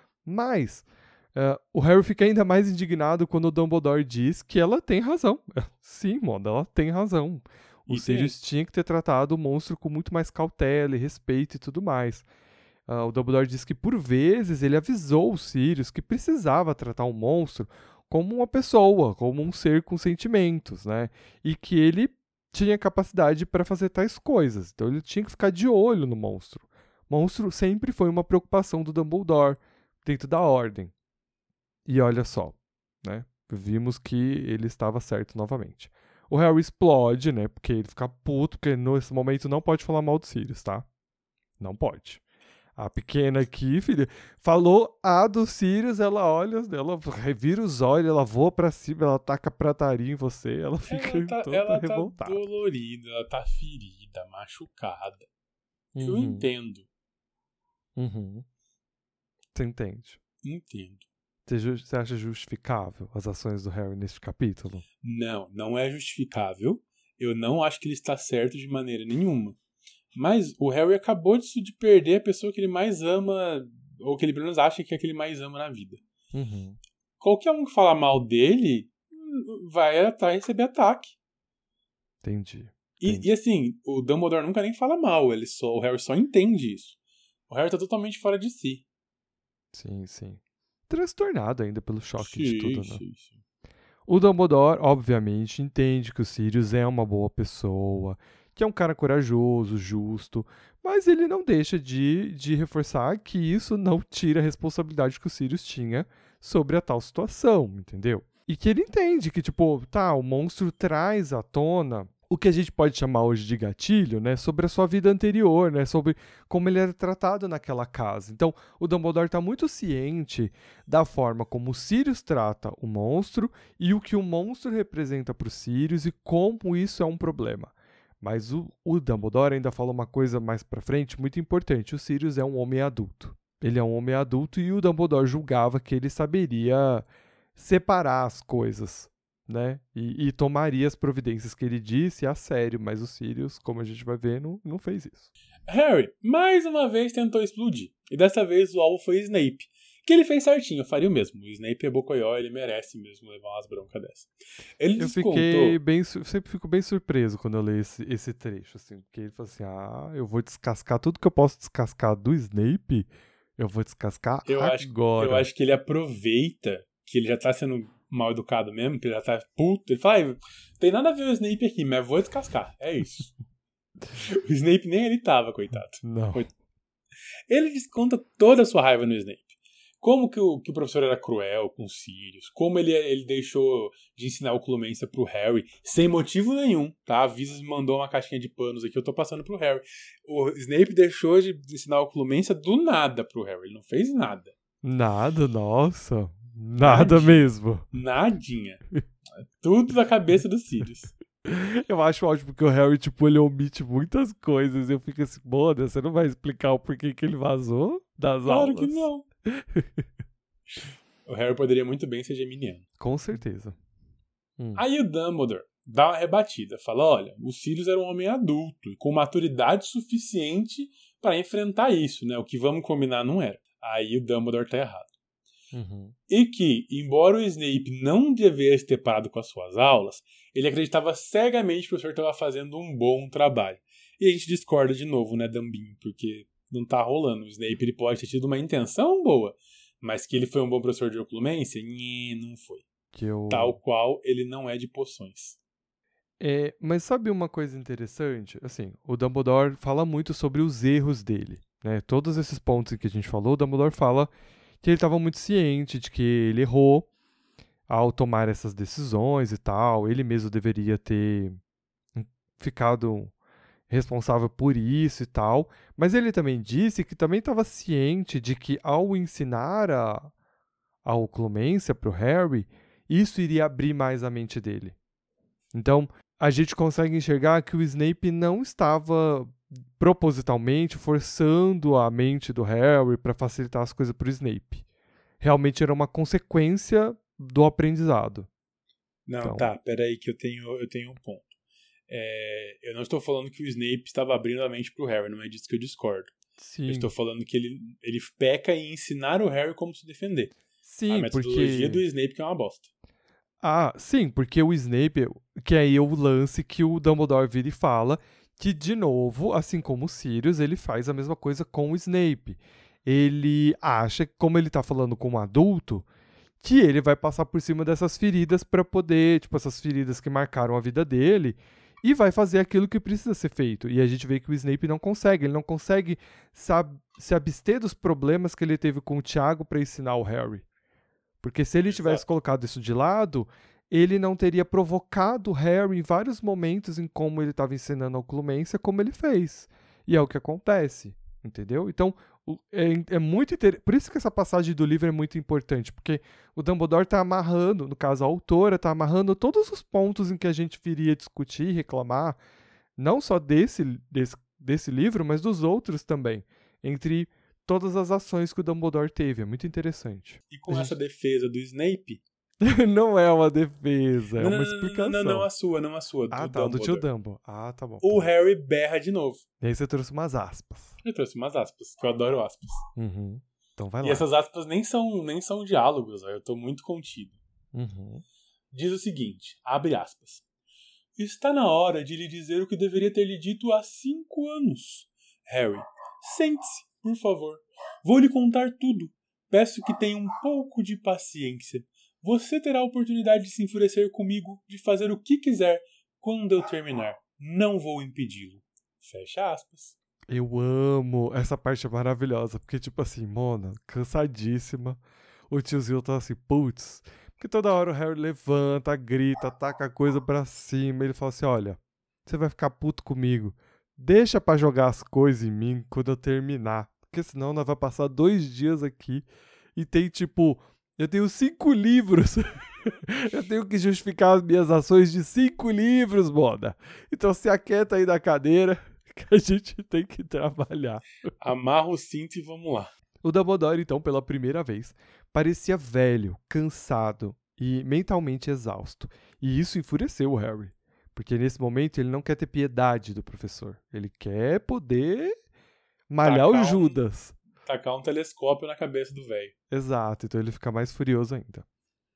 Mas uh, o Harry fica ainda mais indignado quando o Dumbledore diz que ela tem razão. Sim, mano, ela tem razão. O Sirius tinha que ter tratado o monstro com muito mais cautela e respeito e tudo mais. Uh, o Dumbledore diz que por vezes ele avisou o Sirius que precisava tratar o monstro como uma pessoa, como um ser com sentimentos, né? E que ele tinha capacidade para fazer tais coisas. Então ele tinha que ficar de olho no monstro. Monstro sempre foi uma preocupação do Dumbledore dentro da ordem. E olha só, né? Vimos que ele estava certo novamente. O Harry explode, né? Porque ele fica puto, porque nesse momento não pode falar mal do Sirius, tá? Não pode. A pequena aqui, filha, falou A do Sirius, ela olha, ela revira os olhos, ela voa pra cima, ela taca prataria em você, ela fica
ela tá,
toda
ela
revoltada.
Ela tá dolorida, ela tá ferida, machucada. Uhum. Eu entendo.
Uhum. Você entende?
Entendo.
Você, ju- você acha justificável as ações do Harry neste capítulo?
Não, não é justificável. Eu não acho que ele está certo de maneira nenhuma. Mas o Harry acabou de, de perder a pessoa que ele mais ama, ou que ele pelo menos acha que é que ele mais ama na vida.
Uhum.
Qualquer um que falar mal dele vai atrás receber ataque.
Entendi.
E,
Entendi.
e assim, o Dumbledore nunca nem fala mal, ele só, o Harry só entende isso. O Harry tá totalmente fora de si.
Sim, sim. Transtornado ainda pelo choque
Sim,
de tudo, né?
sim, sim.
O Dumbledore, obviamente, entende que o Sirius é uma boa pessoa, que é um cara corajoso, justo, mas ele não deixa de, de reforçar que isso não tira a responsabilidade que o Sirius tinha sobre a tal situação, entendeu? E que ele entende que, tipo, tá, o monstro traz à tona o que a gente pode chamar hoje de gatilho, né, sobre a sua vida anterior, né, sobre como ele era tratado naquela casa. Então, o Dumbledore está muito ciente da forma como o Sirius trata o monstro e o que o monstro representa para o Sirius e como isso é um problema. Mas o, o Dumbledore ainda fala uma coisa mais pra frente muito importante. O Sirius é um homem adulto. Ele é um homem adulto e o Dumbledore julgava que ele saberia separar as coisas, né? E, e tomaria as providências que ele disse a sério, mas o Sirius, como a gente vai ver, não, não fez isso.
Harry, mais uma vez, tentou explodir. E dessa vez o alvo foi Snape. Que ele fez certinho, eu faria o mesmo. O Snape é bocoió, ele merece mesmo levar umas broncas dessa. Ele
eu
descontou...
fiquei bem, eu sempre fico bem surpreso quando eu leio esse, esse trecho, assim, porque ele falou assim, ah, eu vou descascar tudo que eu posso descascar do Snape, eu vou descascar
eu
agora.
Acho, eu acho que ele aproveita que ele já tá sendo mal educado mesmo, que ele já tá puto. Ele fala, ah, não tem nada a ver o Snape aqui, mas eu vou descascar. É isso. O Snape nem ele tava, coitado.
Não.
Coitado. Ele desconta toda a sua raiva no Snape. Como que o, que o professor era cruel com o Sirius, como ele, ele deixou de ensinar o Oclumência pro Harry, sem motivo nenhum, tá? A Visas me mandou uma caixinha de panos aqui, eu tô passando pro Harry. O Snape deixou de ensinar o Oclumência do nada pro Harry, ele não fez nada.
Nada, nossa, nada
Nadinha.
mesmo.
Nadinha. Tudo da cabeça do Sirius.
Eu acho ótimo porque o Harry, tipo, ele omite muitas coisas. Eu fico assim, moda, você não vai explicar o porquê que ele vazou das
Claro
aulas?
que não. O Harry poderia muito bem ser geminiano.
Com certeza. Hum.
Aí o Dumbledore dá uma rebatida. Fala, olha, o Sirius era um homem adulto e com maturidade suficiente para enfrentar isso, né? O que vamos combinar não era. Aí o Dumbledore tá errado.
Uhum.
E que, embora o Snape não devesse ter parado com as suas aulas, ele acreditava cegamente que o professor estava fazendo um bom trabalho. E a gente discorda de novo, né, Dambinho? Porque não tá rolando. O Snape ele pode ter tido uma intenção boa, mas que ele foi um bom professor de oclumência? Nhê, não foi.
Que eu...
Tal qual ele não é de poções.
É, mas sabe uma coisa interessante? Assim, o Dumbledore fala muito sobre os erros dele, né? Todos esses pontos que a gente falou, o Dumbledore fala que ele estava muito ciente de que ele errou ao tomar essas decisões e tal. Ele mesmo deveria ter ficado responsável por isso e tal. Mas ele também disse que também estava ciente de que ao ensinar a, a oclumência para o Harry, isso iria abrir mais a mente dele. Então, a gente consegue enxergar que o Snape não estava propositalmente forçando a mente do Harry para facilitar as coisas para o Snape. Realmente era uma consequência do aprendizado.
Não,
então...
tá, peraí que eu tenho, eu tenho um ponto. É, eu não estou falando que o Snape estava abrindo a mente pro Harry, não é disso que eu discordo.
Sim.
Eu estou falando que ele, ele peca em ensinar o Harry como se defender.
Sim,
a metodologia
porque...
do Snape que é uma bosta.
Ah, sim, porque o Snape, que aí é o lance que o Dumbledore vira e fala, que, de novo, assim como o Sirius, ele faz a mesma coisa com o Snape. Ele acha, como ele tá falando com um adulto, que ele vai passar por cima dessas feridas para poder, tipo, essas feridas que marcaram a vida dele, e vai fazer aquilo que precisa ser feito. E a gente vê que o Snape não consegue, ele não consegue sab- se abster dos problemas que ele teve com o Tiago para ensinar o Harry. Porque se ele tivesse
Exato.
colocado isso de lado, ele não teria provocado o Harry em vários momentos em como ele estava ensinando a oclumência, como ele fez. E é o que acontece, entendeu? Então, é, é muito interessante. Por isso que essa passagem do livro é muito importante, porque o Dumbledore está amarrando, no caso a autora, está amarrando todos os pontos em que a gente viria discutir, reclamar, não só desse, desse, desse livro, mas dos outros também, entre todas as ações que o Dumbledore teve. É muito interessante.
E com essa defesa do Snape...
Não é uma defesa, é
não,
uma
não,
explicação.
Não, não, não a sua, não a sua.
Ah,
do
tá, do tio
Dumbledore.
Dumbo. Ah, tá bom.
O
tá.
Harry berra de novo.
E aí você trouxe umas aspas.
Eu trouxe umas aspas, que eu adoro aspas.
Uhum. Então vai
E
lá.
essas aspas nem são, nem são diálogos, eu tô muito contido.
Uhum.
Diz o seguinte, abre aspas. Está na hora de lhe dizer o que deveria ter lhe dito há cinco anos. Harry, sente-se, por favor. Vou lhe contar tudo. Peço que tenha um pouco de paciência. Você terá a oportunidade de se enfurecer comigo, de fazer o que quiser, quando eu terminar. Não vou impedi-lo. Fecha aspas.
Eu amo. Essa parte é maravilhosa. Porque, tipo assim, Mona, cansadíssima. O tiozinho tá assim, putz. Porque toda hora o Harry levanta, grita, taca a coisa pra cima. Ele fala assim, olha, você vai ficar puto comigo. Deixa pra jogar as coisas em mim quando eu terminar. Porque senão nós vamos passar dois dias aqui e tem, tipo... Eu tenho cinco livros. Eu tenho que justificar as minhas ações de cinco livros, Mona. Então se aquieta aí da cadeira que a gente tem que trabalhar.
Amarra o cinto e vamos lá.
O Dumbledore, então, pela primeira vez, parecia velho, cansado e mentalmente exausto. E isso enfureceu o Harry. Porque nesse momento ele não quer ter piedade do professor. Ele quer poder malhar
Tacar
o
um-
Judas.
Tacar um telescópio na cabeça do velho.
Exato, então ele fica mais furioso ainda.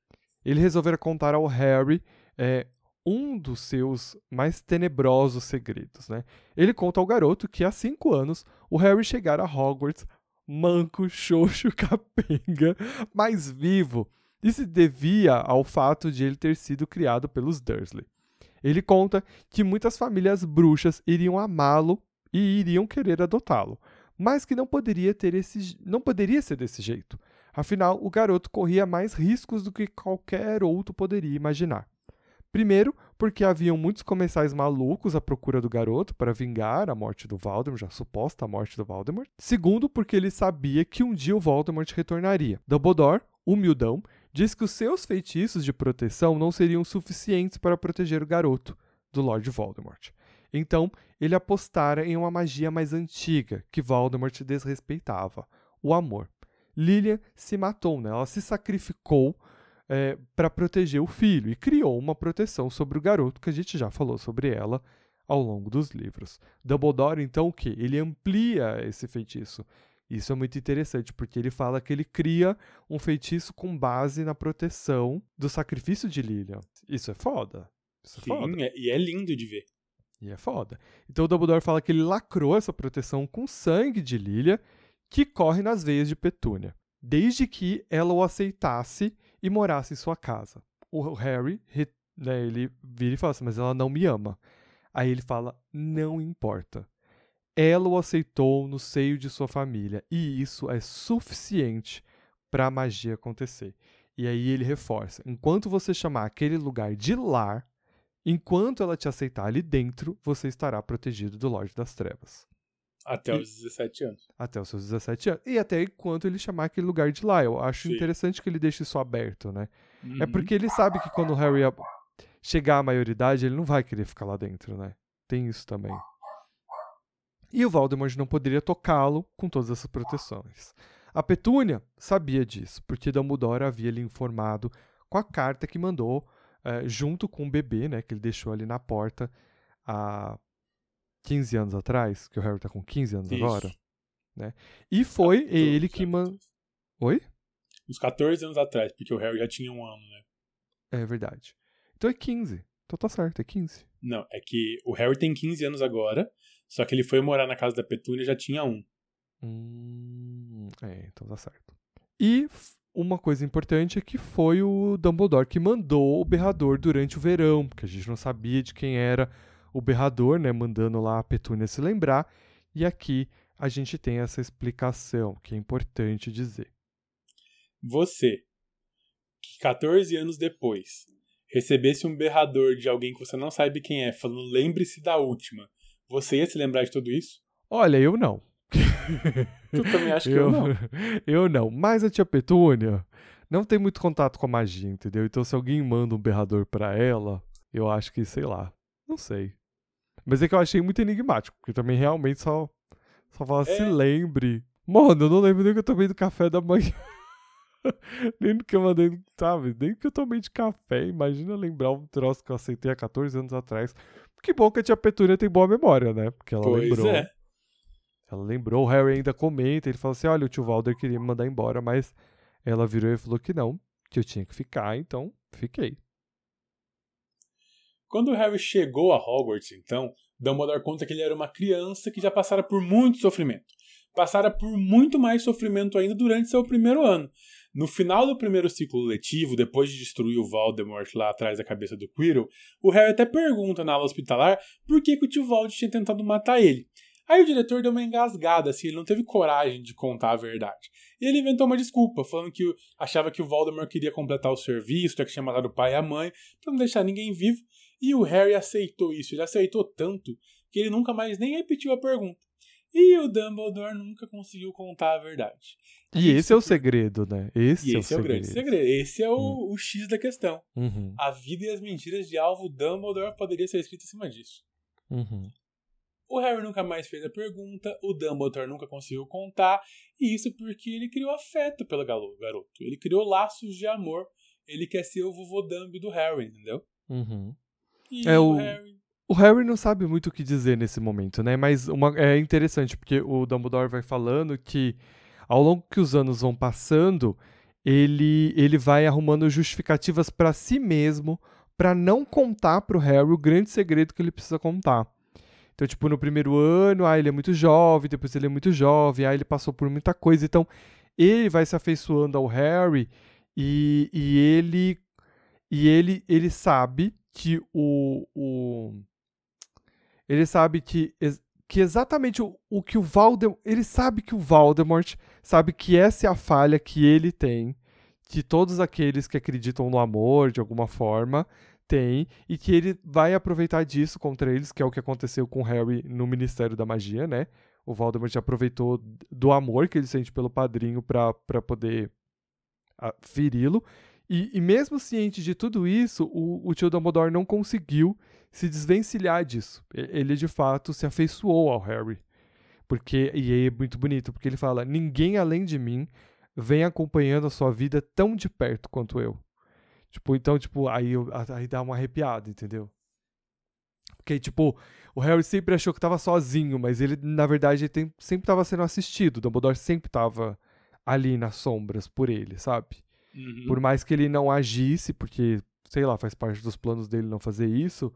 Ele resolveu contar ao Harry é, um dos seus mais tenebrosos segredos, né? Ele conta ao garoto que há cinco anos o Harry chegara a Hogwarts manco, xoxo, capenga, mas vivo. Isso se devia ao fato de ele ter sido criado pelos Dursley. Ele conta que muitas famílias bruxas iriam amá-lo e iriam querer adotá-lo, mas que não poderia, ter esse, não poderia ser desse jeito. Afinal, o garoto corria mais riscos do que qualquer outro poderia imaginar. Primeiro, porque haviam muitos comensais malucos à procura do garoto para vingar a morte do Voldemort, a suposta morte do Voldemort. Segundo, porque ele sabia que um dia o Voldemort retornaria. Dumbledore, humildão, diz que os seus feitiços de proteção não seriam suficientes para proteger o garoto do Lord Voldemort. Então, ele apostara em uma magia mais antiga, que Voldemort desrespeitava, o amor. Lilian se matou, né? Ela se sacrificou é, para proteger o filho e criou uma proteção sobre o garoto, que a gente já falou sobre ela ao longo dos livros. Dumbledore, então, o quê? Ele amplia esse feitiço. Isso é muito interessante, porque ele fala que ele cria um feitiço com base na proteção do sacrifício de Lilian. Isso é foda. Isso é
Sim,
foda.
é- e é lindo de ver.
E é foda. Então o Dumbledore fala que ele lacrou essa proteção com sangue de Lilian, que corre nas veias de Petúnia, desde que ela o aceitasse e morasse em sua casa. O Harry, né, ele vira e fala assim, mas ela não me ama. Aí ele fala, não importa. Ela o aceitou no seio de sua família, e isso é suficiente para a magia acontecer. E aí ele reforça, enquanto você chamar aquele lugar de lar, enquanto ela te aceitar ali dentro, você estará protegido do Lorde das Trevas.
Até
E-
os dezessete anos.
Até os seus dezessete anos. E até enquanto ele chamar aquele lugar de lá. Eu acho
Sim.
interessante que ele deixe isso aberto, né? É
Uhum.
porque ele sabe que quando o Harry a- chegar à maioridade, ele não vai querer ficar lá dentro, né? Tem isso também. E o Voldemort não poderia tocá-lo com todas essas proteções. A Petúnia sabia disso, porque Dumbledore havia lhe informado com a carta que mandou eh, junto com o bebê, né, que ele deixou ali na porta há quinze anos atrás, que o Harry tá com quinze anos
Isso.
agora, né? E foi
quatorze
ele que
anos
man...
atrás.
Oi?
Uns quatorze anos atrás, porque o Harry já tinha um ano, né?
É verdade. Então é quinze. Então tá certo, é quinze.
Não, é que o Harry tem quinze anos agora, só que ele foi morar na casa da Petúnia e já tinha um.
Hum, é, então tá certo. E f- uma coisa importante é que foi o Dumbledore que mandou o berrador durante o verão, porque a gente não sabia de quem era o berrador, né, mandando lá a Petúnia se lembrar. E aqui a gente tem essa explicação, que é importante dizer.
Você, que quatorze anos depois, recebesse um berrador de alguém que você não sabe quem é, falando lembre-se da última, você ia se lembrar de tudo isso?
Olha, eu não.
Tu também acha que eu não?
Eu não. Mas a tia Petúnia não tem muito contato com a magia, entendeu? Então se alguém manda um berrador pra ela, eu acho que, sei lá, não sei. Mas é que eu achei muito enigmático, porque também realmente só, só fala, se
É.
lembre. Mano, eu não lembro nem que eu tomei do café da manhã. Nem do que eu mandei, sabe? Nem que eu tomei de café. Imagina lembrar um troço que eu aceitei há quatorze anos atrás. Que bom que a tia Petúnia tem boa memória, né? Porque ela
Pois
lembrou.
é.
Ela lembrou, o Harry ainda comenta, ele fala assim, olha, o tio Walder queria me mandar embora, mas ela virou e falou que não, que eu tinha que ficar, então fiquei.
Quando o Harry chegou a Hogwarts, então, Dumbledore conta que ele era uma criança que já passara por muito sofrimento. Passara por muito mais sofrimento ainda durante seu primeiro ano. No final do primeiro ciclo letivo, depois de destruir o Voldemort lá atrás da cabeça do Quirrell, o Harry até pergunta na aula hospitalar por que, que o tio Voldemort tinha tentado matar ele. Aí o diretor deu uma engasgada, assim, ele não teve coragem de contar a verdade. E ele inventou uma desculpa, falando que achava que o Voldemort queria completar o serviço, já que tinha matado o pai e a mãe, pra não deixar ninguém vivo. E o Harry aceitou isso, ele aceitou tanto que ele nunca mais nem repetiu a pergunta. E o Dumbledore nunca conseguiu contar a verdade.
E
Isso
esse é o
por-
segredo, né? Esse,
E
é,
esse é
o
o grande
segredo.
segredo. Esse é o,
Hum.
o X da questão.
Uhum,
A vida e as mentiras de Alvo Dumbledore poderia ser escrito em cima disso.
uhum.
O Harry nunca mais fez a pergunta, o Dumbledore nunca conseguiu contar, e isso porque ele criou afeto pelo garoto. Ele criou laços de amor. Ele quer ser o vovô Dumb do Harry, entendeu?
Uhum.
E
é
o
o...
Harry...
O Harry não sabe muito o que dizer nesse momento, né? Mas uma... é interessante, porque o Dumbledore vai falando que, ao longo que os anos vão passando, ele, ele vai arrumando justificativas pra si mesmo pra não contar pro Harry o grande segredo que ele precisa contar. Então, tipo, no primeiro ano, ah, ele é muito jovem, depois ele é muito jovem, ah, ele passou por muita coisa. Então, ele vai se afeiçoando ao Harry e, e ele e ele, ele sabe que o, o ele sabe que, que exatamente o, o que o Voldemort, ele sabe que o Voldemort sabe que essa é a falha que ele tem, que todos aqueles que acreditam no amor de alguma forma tem, e que ele vai aproveitar disso contra eles, que é o que aconteceu com o Harry no Ministério da Magia, né? O Voldemort aproveitou do amor que ele sente pelo padrinho pra, pra poder a, feri-lo. E, e mesmo ciente de tudo isso, o, o tio Dumbledore não conseguiu se desvencilhar disso. Ele, de fato, se afeiçoou ao Harry. Porque, e é muito bonito, porque ele fala, ninguém além de mim vem acompanhando a sua vida tão de perto quanto eu. Tipo, então, tipo, aí, aí dá uma arrepiada, entendeu? Porque, tipo, o Harry sempre achou que tava sozinho, mas ele, na verdade, ele tem, sempre tava sendo assistido. O Dumbledore sempre tava ali nas sombras por ele, sabe?
Uhum.
Por mais que ele não agisse, porque, sei lá, faz parte dos planos dele não fazer isso,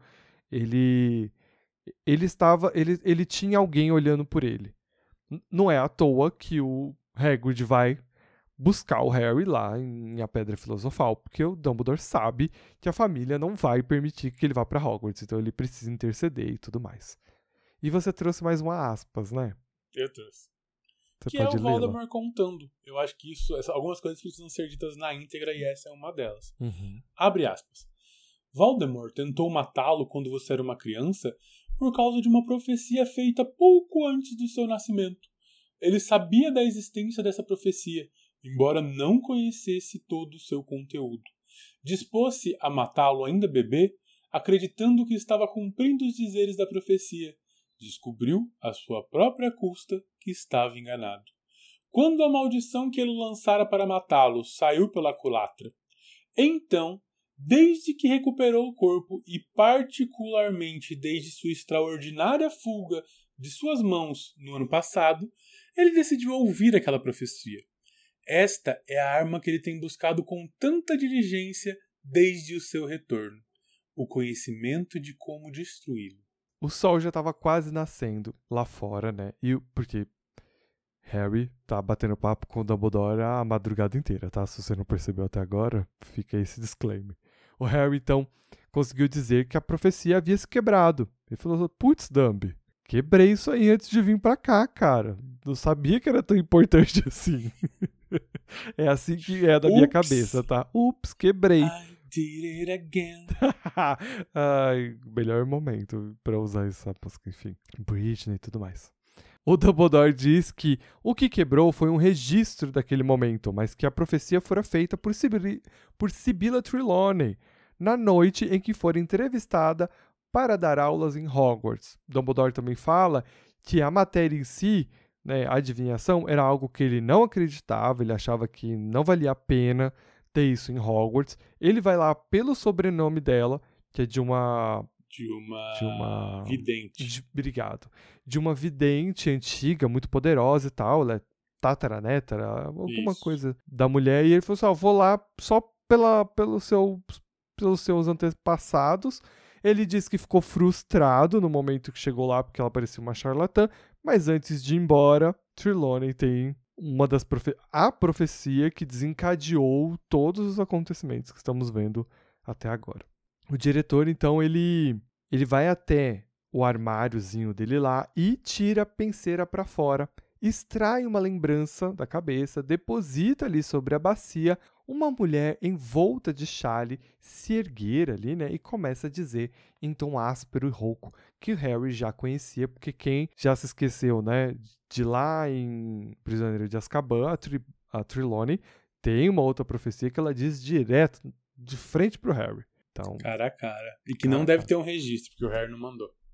ele... Ele estava... Ele, ele tinha alguém olhando por ele. Não é à toa que o Hagrid vai buscar o Harry lá em A Pedra Filosofal, porque o Dumbledore sabe que a família não vai permitir que ele vá pra Hogwarts, então ele precisa interceder e tudo mais. E você trouxe mais uma aspas, né?
Eu trouxe.
Você
que é
pode
o
lê-la?
Voldemort contando. Eu acho que isso, essa, algumas coisas precisam ser ditas na íntegra e essa é uma delas.
Uhum.
Abre aspas. Voldemort tentou matá-lo quando você era uma criança por causa de uma profecia feita pouco antes do seu nascimento. Ele sabia da existência dessa profecia, embora não conhecesse todo o seu conteúdo. Dispôs-se a matá-lo ainda bebê, acreditando que estava cumprindo os dizeres da profecia. Descobriu, à sua própria custa, que estava enganado. Quando a maldição que ele lançara para matá-lo saiu pela culatra, então, desde que recuperou o corpo e particularmente desde sua extraordinária fuga de suas mãos no ano passado, ele decidiu ouvir aquela profecia. Esta é a arma que ele tem buscado com tanta diligência desde o seu retorno, o conhecimento de como destruí-lo.
O sol já estava quase nascendo lá fora, né? E porque Harry tá batendo papo com o Dumbledore a madrugada inteira, tá? Se você não percebeu até agora, fica esse disclaimer. O Harry, então, conseguiu dizer que a profecia havia se quebrado. Ele falou, putz, Dumb, quebrei isso aí antes de vir pra cá, cara. Não sabia que era tão importante assim. É assim que é da minha cabeça, tá? Ups, quebrei.
I did it again.
Ai, melhor momento pra usar essa música, enfim. Britney e tudo mais. O Dumbledore diz que o que quebrou foi um registro daquele momento, mas que a profecia fora feita por, Sibyl, por Sibylla Trelawney na noite em que fora entrevistada para dar aulas em Hogwarts. Dumbledore também fala que a matéria em si, né, a adivinhação, era algo que ele não acreditava, ele achava que não valia a pena ter isso em Hogwarts. Ele vai lá pelo sobrenome dela, que é de uma...
De uma,
de uma
vidente.
De, obrigado. De uma vidente antiga, muito poderosa e tal. Ela é tataraneta, alguma
Isso.
coisa da mulher. E ele falou assim, ó, vou lá só pela, pelo seu, pelos seus antepassados. Ele disse que ficou frustrado no momento que chegou lá, porque ela parecia uma charlatã. Mas antes de ir embora, Trelawney tem uma das profe- a profecia que desencadeou todos os acontecimentos que estamos vendo até agora. O diretor, então, ele, ele vai até o armáriozinho dele lá e tira a penseira para fora, extrai uma lembrança da cabeça, deposita ali sobre a bacia, uma mulher envolta de chale se erguer ali, né, e começa a dizer em tom áspero e rouco que o Harry já conhecia, porque quem já se esqueceu, né, de lá em Prisioneiro de Azkaban, a, Tri- a Trelawney tem uma outra profecia que ela diz direto, de frente pro Harry. Então,
Cara a cara. E que
cara
não
a
deve
cara.
ter um registro, porque o Harry não mandou.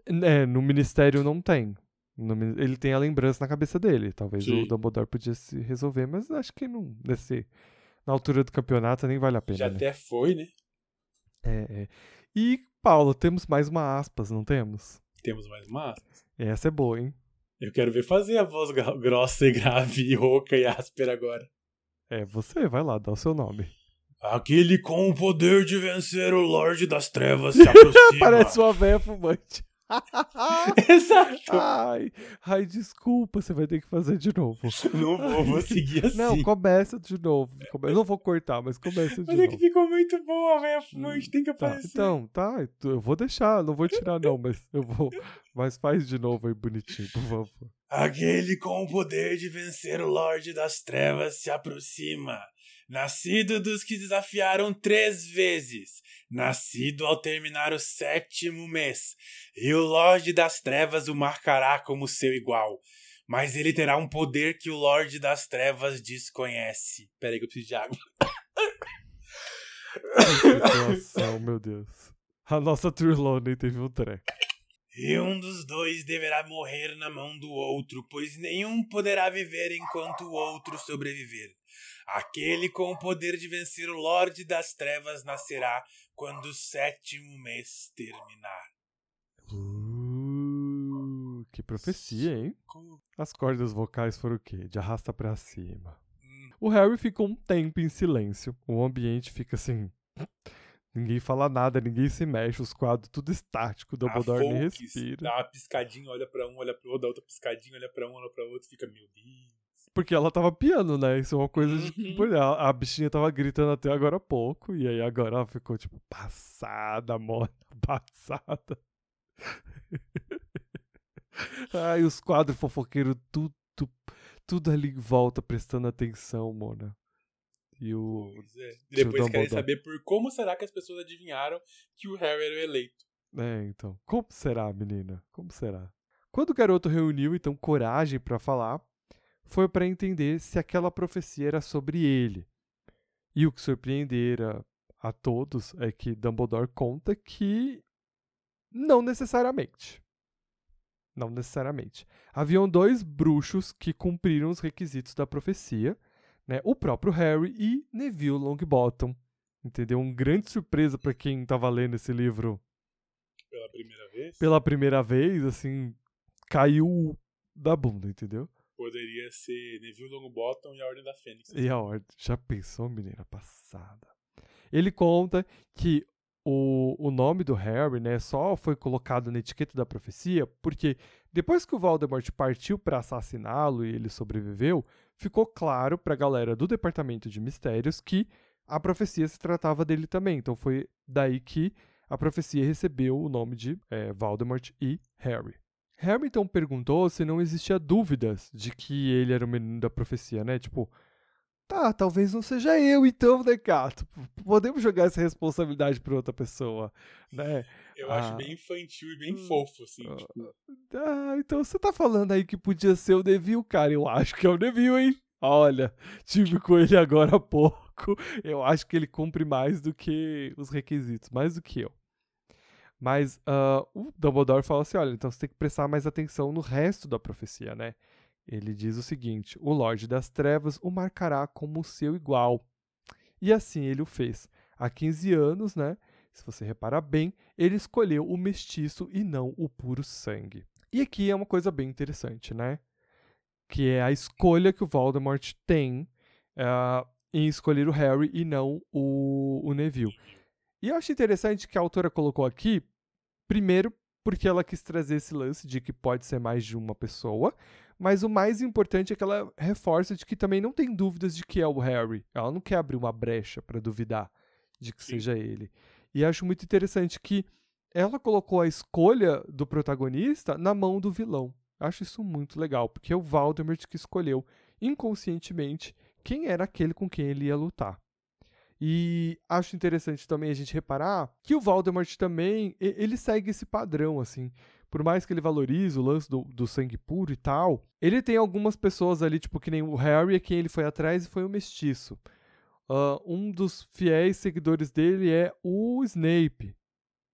É, no Ministério não tem. No, ele tem a lembrança na cabeça dele. Talvez
Sim.
o Dumbledore podia se resolver, mas acho que não. Nesse, na altura do campeonato nem vale a pena.
Já
né?
até foi, né?
É, é. E, Paulo, temos mais uma aspas, não temos?
Temos mais uma aspas.
Essa é boa, hein?
Eu quero ver fazer a voz grossa e grave e rouca e áspera agora.
É, você, vai lá, dá o seu nome.
Aquele com o poder de vencer o Lorde das Trevas se aproxima.
Parece uma véia fumante.
Exato.
Ai, ai, desculpa, você vai ter que fazer de novo.
Não vou, vou seguir assim.
Não, começa de novo. Eu não vou cortar, mas começa de
Mas
novo.
é que ficou muito boa, velho. Fumante, tem que
Tá,
aparecer.
então, tá, eu vou deixar, não vou tirar não, mas eu vou. Mas faz de novo aí bonitinho, por favor.
Aquele com o poder de vencer o Lorde das Trevas se aproxima. Nascido dos que desafiaram três vezes. Nascido ao terminar o sétimo mês. E o Lorde das Trevas o marcará como seu igual. Mas ele terá um poder que o Lorde das Trevas desconhece. Pera aí que eu preciso de água.
Que situação, meu Deus. A nossa Trelawney teve um treco.
E um dos dois deverá morrer na mão do outro, pois nenhum poderá viver enquanto o outro sobreviver. Aquele com o poder de vencer o Lorde das Trevas nascerá quando o sétimo mês terminar.
Uh, que profecia, hein? As cordas vocais foram o quê? De arrasta pra cima.
Hum.
O Harry fica um tempo em silêncio. O ambiente fica assim... Ninguém fala nada, ninguém se mexe, os quadros tudo estático, o Dumbledore nem respira.
Dá uma piscadinha, olha pra um, olha pro outro, dá outra piscadinha, olha pra um, olha pra outro, fica, meu Deus.
Porque ela tava piando, né? Isso é uma coisa de...
Uhum.
A, a bichinha tava gritando até agora há pouco, e aí agora ela ficou, tipo, passada, mona, passada. Ai, os quadros fofoqueiros, tudo, tudo ali em volta, prestando atenção, mona. E o...
Pois é. E depois
Tio
querem
Dumbledore.
saber por como será que as pessoas adivinharam que o Harry era o eleito.
É, então. Como será, menina? Como será? Quando o garoto reuniu, então, coragem pra falar, foi pra entender se aquela profecia era sobre ele. E o que surpreendera a todos é que Dumbledore conta que não necessariamente. Não necessariamente. Haviam dois bruxos que cumpriram os requisitos da profecia, né? O próprio Harry e Neville Longbottom. Entendeu? Uma grande surpresa pra quem tava lendo esse livro
Pela primeira vez?
pela primeira vez, assim, caiu da bunda, entendeu?
Poderia ser Neville Longbottom e a Ordem da Fênix.
E a ordem, já pensou, menina passada? Ele conta que o, o nome do Harry, né, só foi colocado na etiqueta da profecia porque depois que o Voldemort partiu para assassiná-lo e ele sobreviveu, ficou claro pra galera do Departamento de Mistérios que a profecia se tratava dele também. Então foi daí que a profecia recebeu o nome de é, Voldemort e Harry. Harry então perguntou se não existia dúvidas de que ele era o menino da profecia, né? Tipo, tá, talvez não seja eu então, né, gato? Podemos jogar essa responsabilidade pra outra pessoa, né?
Eu
Ah.
acho bem infantil e bem
Hum.
fofo, assim,
Ah.
tipo...
Ah, então você tá falando aí que podia ser o Neville, cara. Eu acho que é o Neville, hein? Olha, tive com ele agora há pouco. Eu acho que ele cumpre mais do que os requisitos, mais do que eu. Mas ah, o Dumbledore fala assim, olha, então você tem que prestar mais atenção no resto da profecia, né? Ele diz o seguinte, o Lorde das Trevas o marcará como seu igual. E assim ele o fez. Há quinze anos, né? Se você reparar bem, ele escolheu o mestiço e não o puro sangue. E aqui é uma coisa bem interessante, né? Que é a escolha que o Voldemort tem uh, em escolher o Harry e não o, o Neville. E eu acho interessante que a autora colocou aqui, primeiro, porque ela quis trazer esse lance de que pode ser mais de uma pessoa, mas o mais importante é que ela reforça de que também não tem dúvidas de que é o Harry. Ela não quer abrir uma brecha para duvidar de que
Sim.
seja ele. E acho muito interessante que ela colocou a escolha do protagonista na mão do vilão. Acho isso muito legal, porque é o Voldemort que escolheu inconscientemente quem era aquele com quem ele ia lutar. E acho interessante também a gente reparar que o Voldemort também, ele segue esse padrão, assim. Por mais que ele valorize o lance do, do sangue puro e tal, ele tem algumas pessoas ali, tipo, que nem o Harry, a quem ele foi atrás e foi o mestiço. Uh, um dos fiéis seguidores dele é o Snape,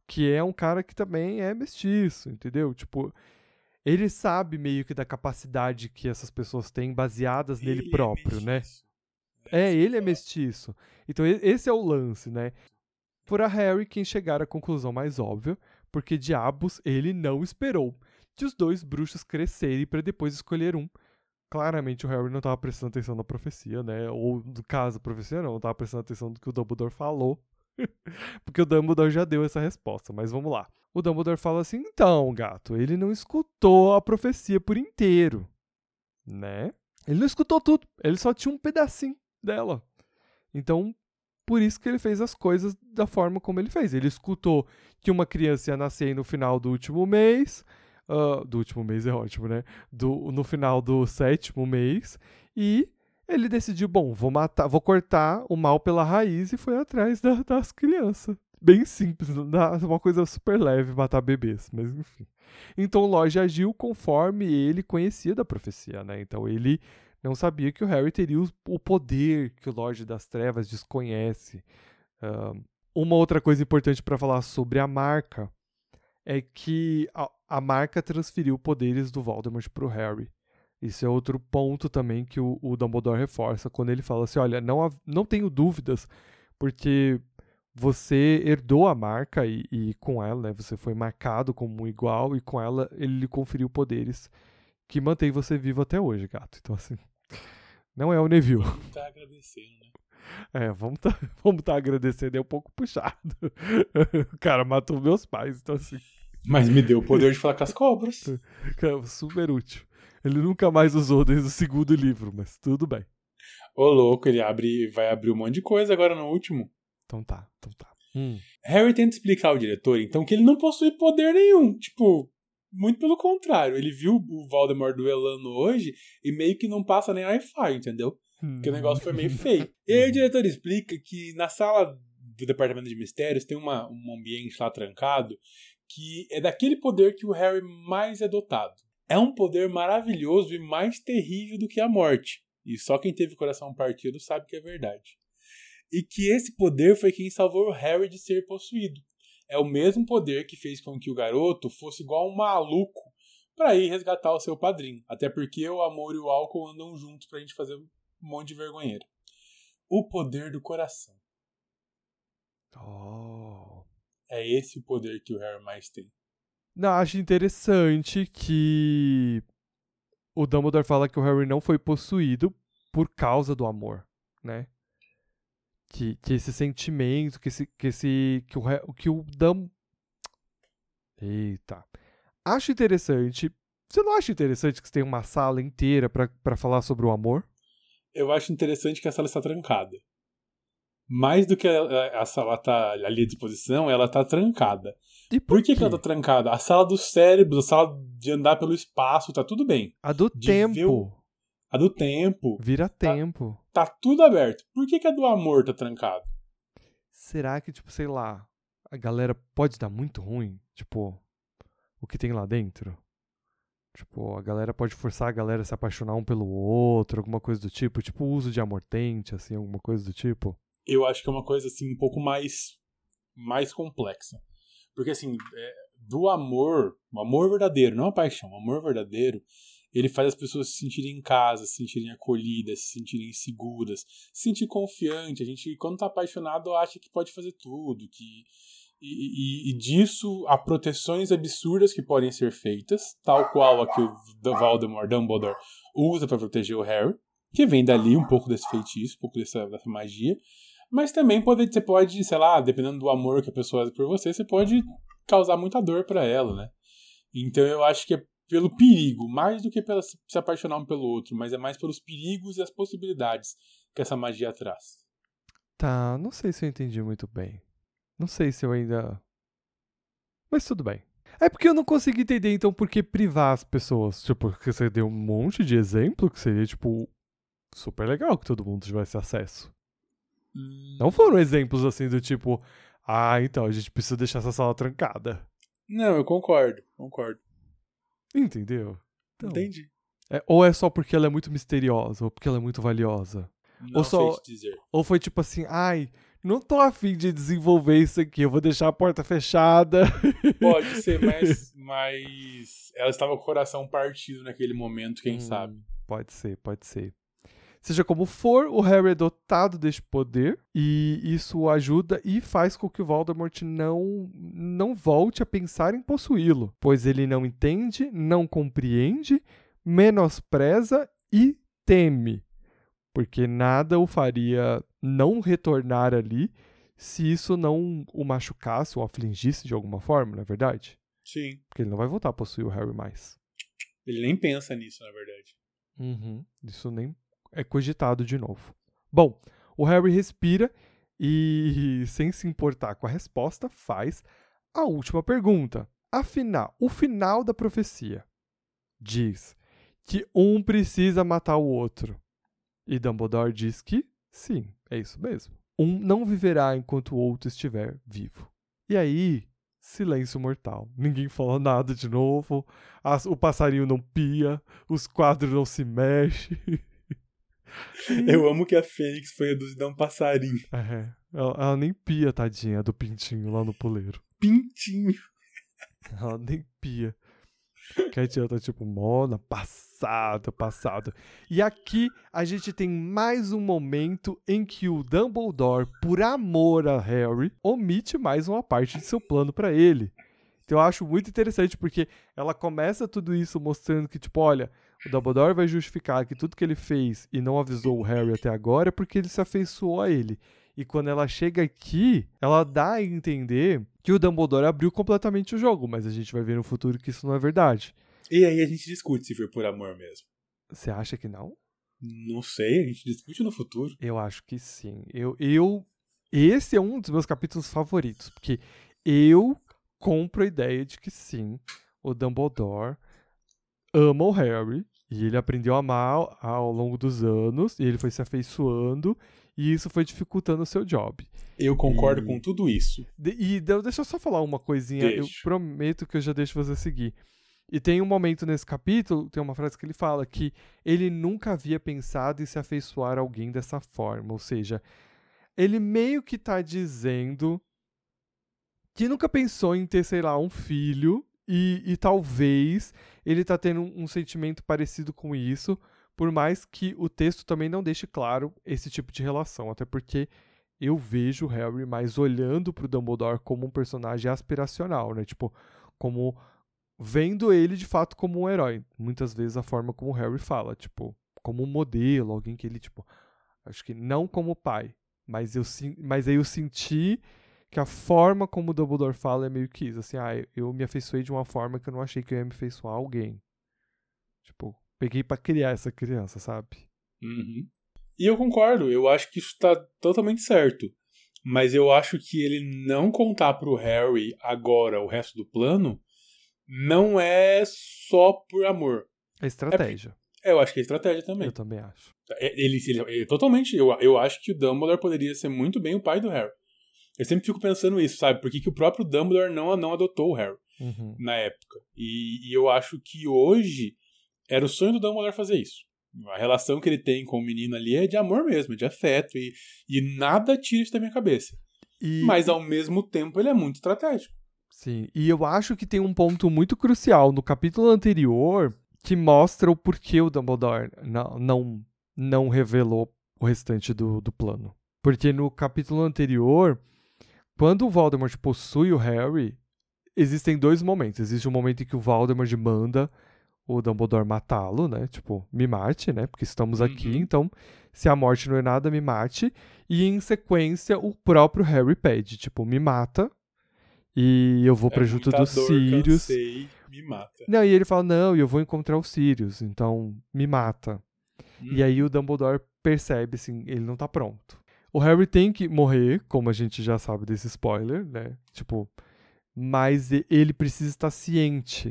que é um cara que também é mestiço, entendeu? Tipo, ele sabe meio que da capacidade que essas pessoas têm baseadas nele
Ele
próprio,
é
né?
mestiço.
É,
isso que
ele
eu
é
falo.
mestiço. Então e- esse é o lance, né? Por a Harry quem chegar à conclusão mais óbvia, porque diabos ele não esperou de os dois bruxos crescerem para depois escolher um. Claramente o Harry não estava prestando atenção na profecia, né? Ou no caso, a profecia não, não estava prestando atenção no que o Dumbledore falou. Porque o Dumbledore já deu essa resposta, mas vamos lá. O Dumbledore fala assim: então, gato, ele não escutou a profecia por inteiro, né? Ele não escutou tudo, ele só tinha um pedacinho dela. Então, por isso que ele fez as coisas da forma como ele fez. Ele escutou que uma criança ia nascer no final do último mês. Uh, do último mês é ótimo, né? Do, no final do sétimo mês. E ele decidiu, bom, vou matar, vou cortar o mal pela raiz e foi atrás da- das crianças. Bem simples, uma coisa super leve matar bebês, mas enfim. Então o Lodge agiu conforme ele conhecia da profecia, né? Então ele não sabia que o Harry teria o poder que o Lorde das Trevas desconhece. Uh, uma outra coisa importante para falar sobre a marca é que a, a marca transferiu poderes do Voldemort pro Harry. Isso é outro ponto também que o, o Dumbledore reforça quando ele fala assim, olha, não, não tenho dúvidas, porque você herdou a marca e, e com ela, né, você foi marcado como um igual e com ela ele lhe conferiu poderes que mantém você vivo até hoje, gato. Então assim, não é o Neville.
Vamos tá agradecendo, né?
É, vamos tá, vamos tá agradecendo, é um pouco puxado. O cara matou meus pais, então assim...
Mas me deu o poder de falar com as cobras.
Cara, super útil. Ele nunca mais usou desde o segundo livro, mas tudo bem.
Ô, louco, ele abre, vai abrir um monte de coisa agora no último.
Então tá, então tá. Hum.
Harry tenta explicar ao diretor, então, que ele não possui poder nenhum. Tipo, muito pelo contrário. Ele viu o Voldemort duelando hoje e meio que não passa nem Wi-Fi, entendeu? Porque o negócio foi meio feio. E aí o diretor explica que na sala do Departamento de Mistérios tem uma, um ambiente lá trancado que é daquele poder que o Harry mais é dotado. É um poder maravilhoso e mais terrível do que a morte. E só quem teve o coração partido sabe que é verdade. E que esse poder foi quem salvou o Harry de ser possuído. É o mesmo poder que fez com que o garoto fosse igual um maluco para ir resgatar o seu padrinho. Até porque o amor e o álcool andam juntos pra gente fazer um monte de vergonheira. O poder do coração.
Oh.
É esse o poder que o Harry mais tem.
Não, acho interessante que o Dumbledore fala que o Harry não foi possuído por causa do amor, né? Que, que esse sentimento, que esse, que esse, que o, que o Dum... Eita. Acho interessante. Você não acha interessante que você tem uma sala inteira pra, pra falar sobre o amor?
Eu acho interessante que a sala está trancada. Mais do que a, a sala tá ali à disposição, ela tá trancada.
E
Por
por
que,
quê?
que ela tá trancada? A sala dos cérebros, a sala de andar pelo espaço, tá tudo bem.
A do
De ver o-
tempo.
A do tempo,
Vira tempo.
tá tudo aberto. Por que, que a do amor tá trancada?
Será que, tipo, sei lá, a galera pode dar muito ruim? Tipo, o que tem lá dentro? Tipo, a galera pode forçar a galera a se apaixonar um pelo outro, alguma coisa do tipo. Tipo, o uso de amortente, assim, alguma coisa do tipo.
Eu acho que é uma coisa assim um pouco mais, mais complexa. Porque assim, é, do amor, o amor verdadeiro, não a paixão, o amor verdadeiro, ele faz as pessoas se sentirem em casa, se sentirem acolhidas, se sentirem seguras, se sentir confiante. A gente, quando tá apaixonado, acha que pode fazer tudo, que e, e, e disso há proteções absurdas que podem ser feitas, tal qual a que o Voldemort, Dumbledore, usa para proteger o Harry, que vem dali um pouco desse feitiço, um pouco dessa, dessa magia. Mas também pode, você pode, sei lá, dependendo do amor que a pessoa faz por você, você pode causar muita dor pra ela, né? Então eu acho que é pelo perigo, mais do que pela se apaixonar um pelo outro, mas é mais pelos perigos e as possibilidades que essa magia traz.
Tá, não sei se eu entendi muito bem. Não sei se eu ainda... Mas tudo bem. É porque eu não consegui entender, então, por que privar as pessoas. Tipo, porque você deu um monte de exemplo que seria, tipo, super legal que todo mundo tivesse acesso. Não foram exemplos assim do tipo, ah, então a gente precisa deixar essa sala trancada.
Não, eu concordo, concordo.
Entendeu? Então,
Entendi.
é, ou é só porque ela é muito misteriosa, ou porque ela é muito valiosa.
Não
ou só,
sei te dizer.
Ou foi tipo assim, ai, não tô afim de desenvolver isso aqui, eu vou deixar a porta fechada.
Pode ser, mas, mas ela estava com o coração partido naquele momento, quem
hum,
sabe.
Pode ser, pode ser. Seja como for, o Harry é dotado deste poder e isso o ajuda e faz com que o Voldemort não, não volte a pensar em possuí-lo, pois ele não entende, não compreende, menospreza e teme, porque nada o faria não retornar ali se isso não o machucasse ou afligisse de alguma forma, não é verdade?
Sim.
Porque ele não vai voltar a possuir o Harry mais.
Ele nem pensa nisso, na verdade.
Uhum, isso nem é cogitado de novo. Bom, o Harry respira e, sem se importar com a resposta, faz a última pergunta. Afinal, o final da profecia diz que um precisa matar o outro. E Dumbledore diz que sim, é isso mesmo. Um não viverá enquanto o outro estiver vivo. E aí, silêncio mortal. Ninguém fala nada de novo, as, o passarinho não pia, os quadros não se mexem.
Eu amo que a Fênix foi reduzida a um passarinho.
É, ela, ela nem pia, tadinha, do pintinho lá no puleiro.
Pintinho.
Ela nem pia. Cat tá tipo, mona, passado, passado. E aqui a gente tem mais um momento em que o Dumbledore, por amor a Harry, omite mais uma parte de seu plano pra ele. Então eu acho muito interessante porque ela começa tudo isso mostrando que, tipo, olha, o Dumbledore vai justificar que tudo que ele fez e não avisou o Harry até agora é porque ele se afeiçoou a ele. E quando ela chega aqui, ela dá a entender que o Dumbledore abriu completamente o jogo, mas a gente vai ver no futuro que isso não é verdade.
E aí a gente discute se foi por amor mesmo.
Você acha que não?
Não sei, a gente discute no futuro.
Eu acho que sim. Eu, eu, esse é um dos meus capítulos favoritos, porque eu compro a ideia de que sim, o Dumbledore ama o Harry, e ele aprendeu a amar ao longo dos anos, e ele foi se afeiçoando, e isso foi dificultando o seu job.
Eu concordo
e...
com tudo isso.
De, e deixa eu só falar uma coisinha,
Deixa.
eu prometo que eu já deixo você seguir. E tem um momento nesse capítulo, tem uma frase que ele fala que ele nunca havia pensado em se afeiçoar a alguém dessa forma, ou seja, ele meio que tá dizendo que nunca pensou em ter, sei lá, um filho, e, e talvez ele tá tendo um, um sentimento parecido com isso, por mais que o texto também não deixe claro esse tipo de relação, até porque eu vejo o Harry mais olhando pro Dumbledore como um personagem aspiracional, né, tipo, como vendo ele de fato como um herói, muitas vezes a forma como o Harry fala, tipo, como um modelo, alguém que ele, tipo, acho que não como pai, mas, eu, mas aí eu senti que a forma como o Dumbledore fala é meio que isso, assim, ah, eu me afeiçoei de uma forma que eu não achei que eu ia me afeiçoar a alguém. Tipo, peguei pra criar essa criança, sabe?
Uhum. E eu concordo, eu acho que isso tá totalmente certo. Mas eu acho que ele não contar pro Harry agora o resto do plano não é só por amor.
É estratégia.
É, eu acho que é estratégia também.
Eu também acho.
Ele, ele, ele totalmente, eu, eu acho que o Dumbledore poderia ser muito bem o pai do Harry. Eu sempre fico pensando isso, sabe? Por que, que o próprio Dumbledore não, não adotou o Harry
uhum.
na época? E, e eu acho que hoje era o sonho do Dumbledore fazer isso. A relação que ele tem com o menino ali é de amor mesmo, é de afeto. E, e nada tira isso da minha cabeça. E, Mas, ao mesmo tempo, ele é muito estratégico.
Sim, e eu acho que tem um ponto muito crucial no capítulo anterior que mostra o porquê o Dumbledore não, não, não revelou o restante do, do plano. Porque no capítulo anterior, quando o Voldemort possui o Harry, existem dois momentos. Existe um momento em que o Voldemort manda o Dumbledore matá-lo, né? Tipo, me mate, né? Porque estamos aqui,
uhum.
então, se a morte não é nada, me mate. E em sequência, o próprio Harry pede, tipo, me mata. E eu vou pra
é
junto dos
dor,
Sirius.
Cansei, me mata.
Não, e ele fala, não, eu vou encontrar os Sirius, então me mata. Hum. E aí o Dumbledore percebe, assim, ele não tá pronto. O Harry tem que morrer, como a gente já sabe desse spoiler, né? Tipo, mas ele precisa estar ciente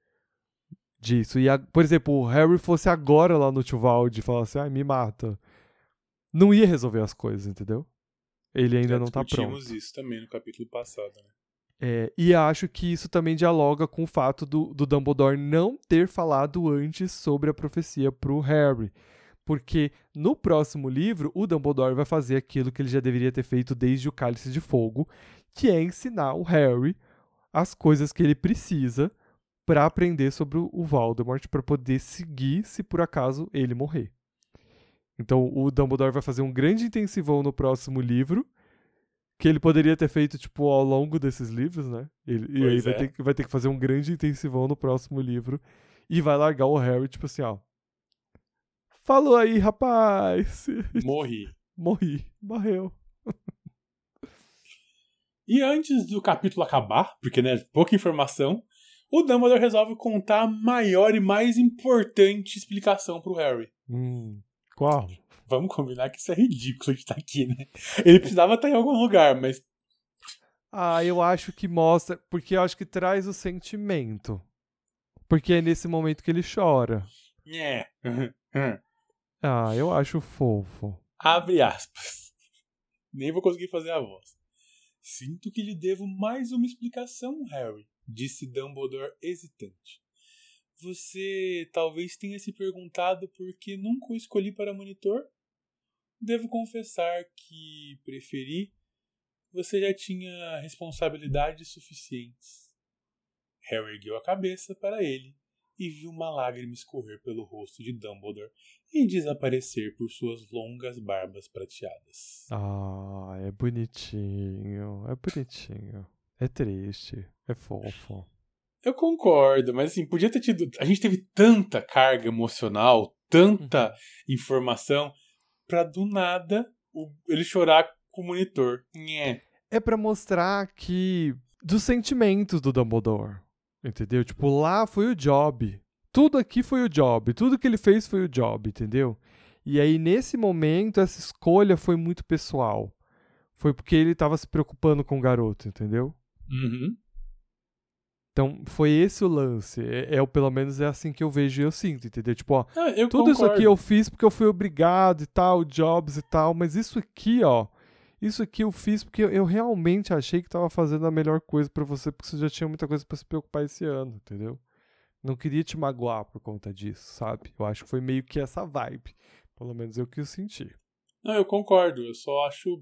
disso. E, a, por exemplo, o Harry fosse agora lá no Tuvaldi e falasse, ah, me mata. Não ia resolver as coisas, entendeu? Ele ainda
já
não tá pronto.
Discutimos isso também no capítulo passado, né?
É, e acho que isso também dialoga com o fato do, do Dumbledore não ter falado antes sobre a profecia pro Harry. Porque no próximo livro, o Dumbledore vai fazer aquilo que ele já deveria ter feito desde o Cálice de Fogo, que é ensinar o Harry as coisas que ele precisa para aprender sobre o Voldemort, para poder seguir se por acaso ele morrer. Então o Dumbledore vai fazer um grande intensivão no próximo livro, que ele poderia ter feito, tipo, ao longo desses livros, né? Ele, e aí vai,
é.
ter, vai ter que fazer um grande intensivão no próximo livro e vai largar o Harry, tipo assim, ó. Falou aí, rapaz!
Morri.
Morri. Morreu.
E antes do capítulo acabar, porque, né, pouca informação, o Dumbledore resolve contar a maior e mais importante explicação pro Harry.
Hum, qual?
Vamos combinar que isso é ridículo de estar aqui, né? Ele precisava estar em algum lugar, mas...
Ah, eu acho que mostra... Porque eu acho que traz o sentimento. Porque é nesse momento que ele chora.
É.
Ah, eu acho fofo.
Abre aspas. Nem vou conseguir fazer a voz. Sinto que lhe devo mais uma explicação, Harry, disse Dumbledore hesitante. Você talvez tenha se perguntado por que nunca o escolhi para monitor? Devo confessar que preferi. Você já tinha responsabilidades suficientes. Harry ergueu a cabeça para ele e viu uma lágrima escorrer pelo rosto de Dumbledore e desaparecer por suas longas barbas prateadas.
Ah, é bonitinho, é bonitinho. É triste, é fofo.
Eu concordo, mas assim, podia ter tido... A gente teve tanta carga emocional, tanta informação, pra do nada o, ele chorar com o monitor. Nhé.
É pra mostrar que... Dos sentimentos do Dumbledore. Entendeu? Tipo, lá foi o job. Tudo aqui foi o job. Tudo que ele fez foi o job, entendeu? E aí, nesse momento, essa escolha foi muito pessoal. Foi porque ele tava se preocupando com o garoto, entendeu?
Uhum.
Então, foi esse o lance. É, é, pelo menos é assim que eu vejo e eu sinto, entendeu? Tipo, ó,
Ah, eu
tudo
concordo.
isso aqui eu fiz porque eu fui obrigado e tal, jobs e tal, mas isso aqui, ó, isso aqui eu fiz porque eu, eu realmente achei que tava fazendo a melhor coisa pra você, porque você já tinha muita coisa pra se preocupar esse ano, entendeu? Não queria te magoar por conta disso, sabe? Eu acho que foi meio que essa vibe. Pelo menos eu que eu senti.
Não, eu concordo. Eu só acho...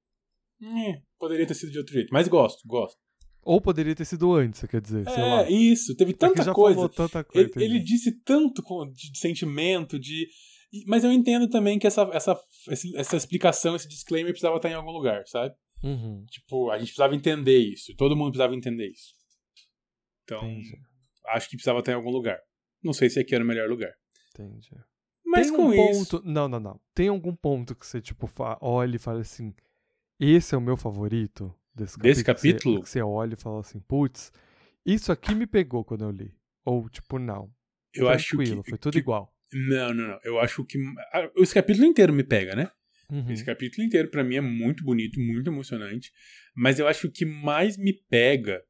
Nhé. Poderia ter sido de outro jeito. Mas gosto, gosto.
Ou poderia ter sido antes, você quer dizer, sei lá.
É, isso. Teve tanta
Porque já
coisa.
falou tanta coisa.
Ele, ele disse tanto de sentimento, de... Mas eu entendo também que essa, essa, essa explicação, esse disclaimer precisava estar em algum lugar, sabe?
Uhum.
Tipo, a gente precisava entender isso. Todo mundo precisava entender isso. Então,
Entendi.
acho que precisava estar em algum lugar. Não sei se aqui era o melhor lugar.
Entendi.
Mas
Tem
com
um
isso...
ponto... Não, não, não. Tem algum ponto que você, tipo, fa... olha e fala assim, esse é o meu favorito desse capítulo?
Desse capítulo?
Que você, que você olha e fala assim, putz, isso aqui me pegou quando eu li. Ou, tipo, não.
Eu acho
Tranquilo,
que...
foi tudo
que...
igual.
Não, não, não. Eu acho que... Esse capítulo inteiro me pega, né?
Uhum.
Esse capítulo inteiro, pra mim, é muito bonito, muito emocionante. Mas eu acho que o que mais me pega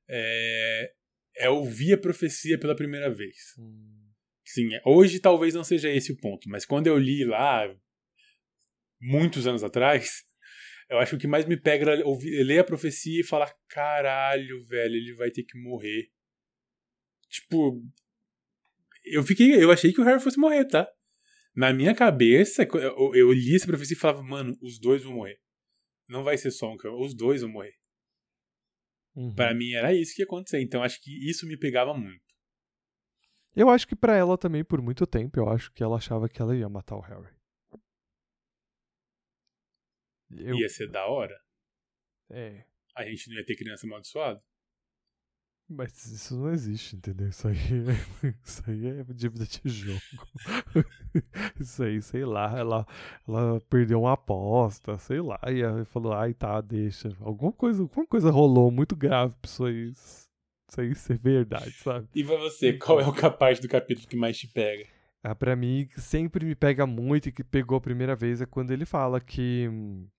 é, é ouvir a profecia pela primeira vez.
Hum.
Sim, hoje talvez não seja esse o ponto, mas quando eu li lá, muitos anos atrás, eu acho que o que mais me pega é ouvir, ler a profecia e falar, caralho, velho, ele vai ter que morrer. Tipo, eu fiquei, eu achei que o Harry fosse morrer, tá? Na minha cabeça, eu, eu li essa profecia e falava, mano, os dois vão morrer. Não vai ser só um, os dois vão morrer.
Uhum.
Pra mim era isso que ia acontecer, então acho que isso me pegava muito.
Eu acho que pra ela também, por muito tempo, eu acho que ela achava que ela ia matar o Harry. Eu...
Ia ser da hora.
É.
A gente não ia ter criança amaldiçoada.
Mas isso não existe, entendeu? Isso aí é, isso aí é dívida de jogo. Isso aí, sei lá, ela, ela perdeu uma aposta, sei lá, e aí falou, ai tá, deixa. Alguma coisa, alguma coisa rolou muito grave pra isso aí, isso aí ser verdade, sabe?
E pra você, qual é a parte do capítulo que mais te pega?
Ah, pra mim, que sempre me pega muito e que pegou a primeira vez é quando ele fala que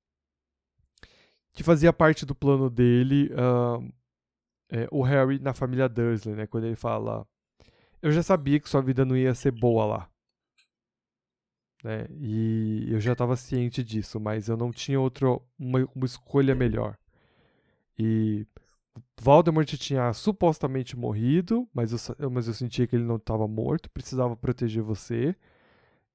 que fazia parte do plano dele uh, é, o Harry na família Dursley, né? Quando ele fala, eu já sabia que sua vida não ia ser boa lá. Né? E eu já estava ciente disso, mas eu não tinha outra, uma, uma escolha melhor. E Voldemort tinha supostamente morrido, mas eu, mas eu sentia que ele não estava morto, precisava proteger você.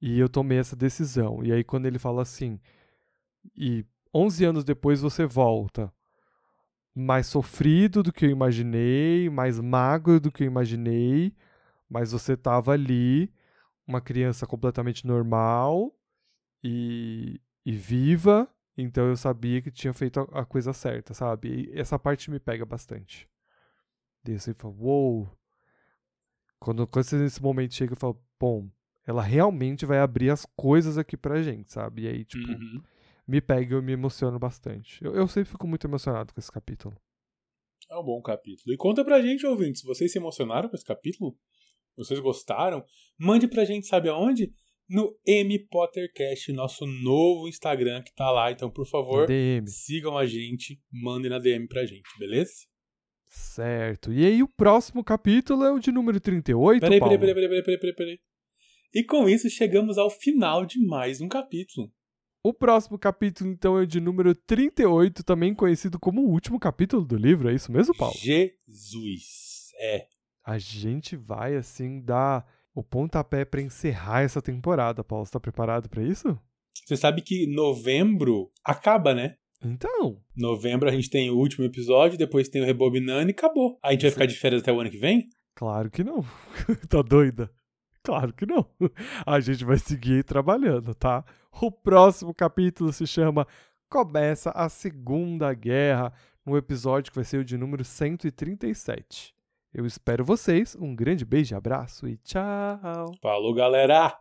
E eu tomei essa decisão. E aí quando ele fala assim, e onze anos depois você volta, mais sofrido do que eu imaginei, mais magro do que eu imaginei, mas você tava ali, uma criança completamente normal e, e viva, então eu sabia que tinha feito a, a coisa certa, sabe? E essa parte me pega bastante. Daí você fala, uou. Quando, quando você nesse momento chega, eu falo, bom, ela realmente vai abrir as coisas aqui pra gente, sabe? E aí, tipo,
Uhum.
me pega e eu me emociono bastante. Eu, eu sempre fico muito emocionado com esse capítulo.
É um bom capítulo. E conta pra gente, ouvintes, vocês se emocionaram com esse capítulo? Vocês gostaram? Mande pra gente, sabe aonde? No MPotterCast, nosso novo Instagram que tá lá. Então, por favor,
D M.
sigam a gente, mandem na D M pra gente, beleza?
Certo. E aí o próximo capítulo é o de número trinta e oito,
Peraí,
Paulo?
peraí, peraí, peraí, peraí, peraí, peraí. E com isso chegamos ao final de mais um capítulo.
O próximo capítulo, então, é o de número trinta e oito, também conhecido como o último capítulo do livro. É isso mesmo, Paulo?
Jesus. É.
A gente vai, assim, dar o pontapé pra encerrar essa temporada, Paulo. Você tá preparado pra isso?
Você sabe que novembro acaba, né?
Então.
Novembro a gente tem o último episódio, depois tem o Rebobinando e acabou. A gente vai ficar de férias até o ano que vem?
Claro que não. Tá doida? Claro que não. A gente vai seguir trabalhando, tá? O próximo capítulo se chama Começa a Segunda Guerra, no episódio que vai ser o de número cento e trinta e sete. Eu espero vocês, um grande beijo e abraço e tchau!
Falou, galera!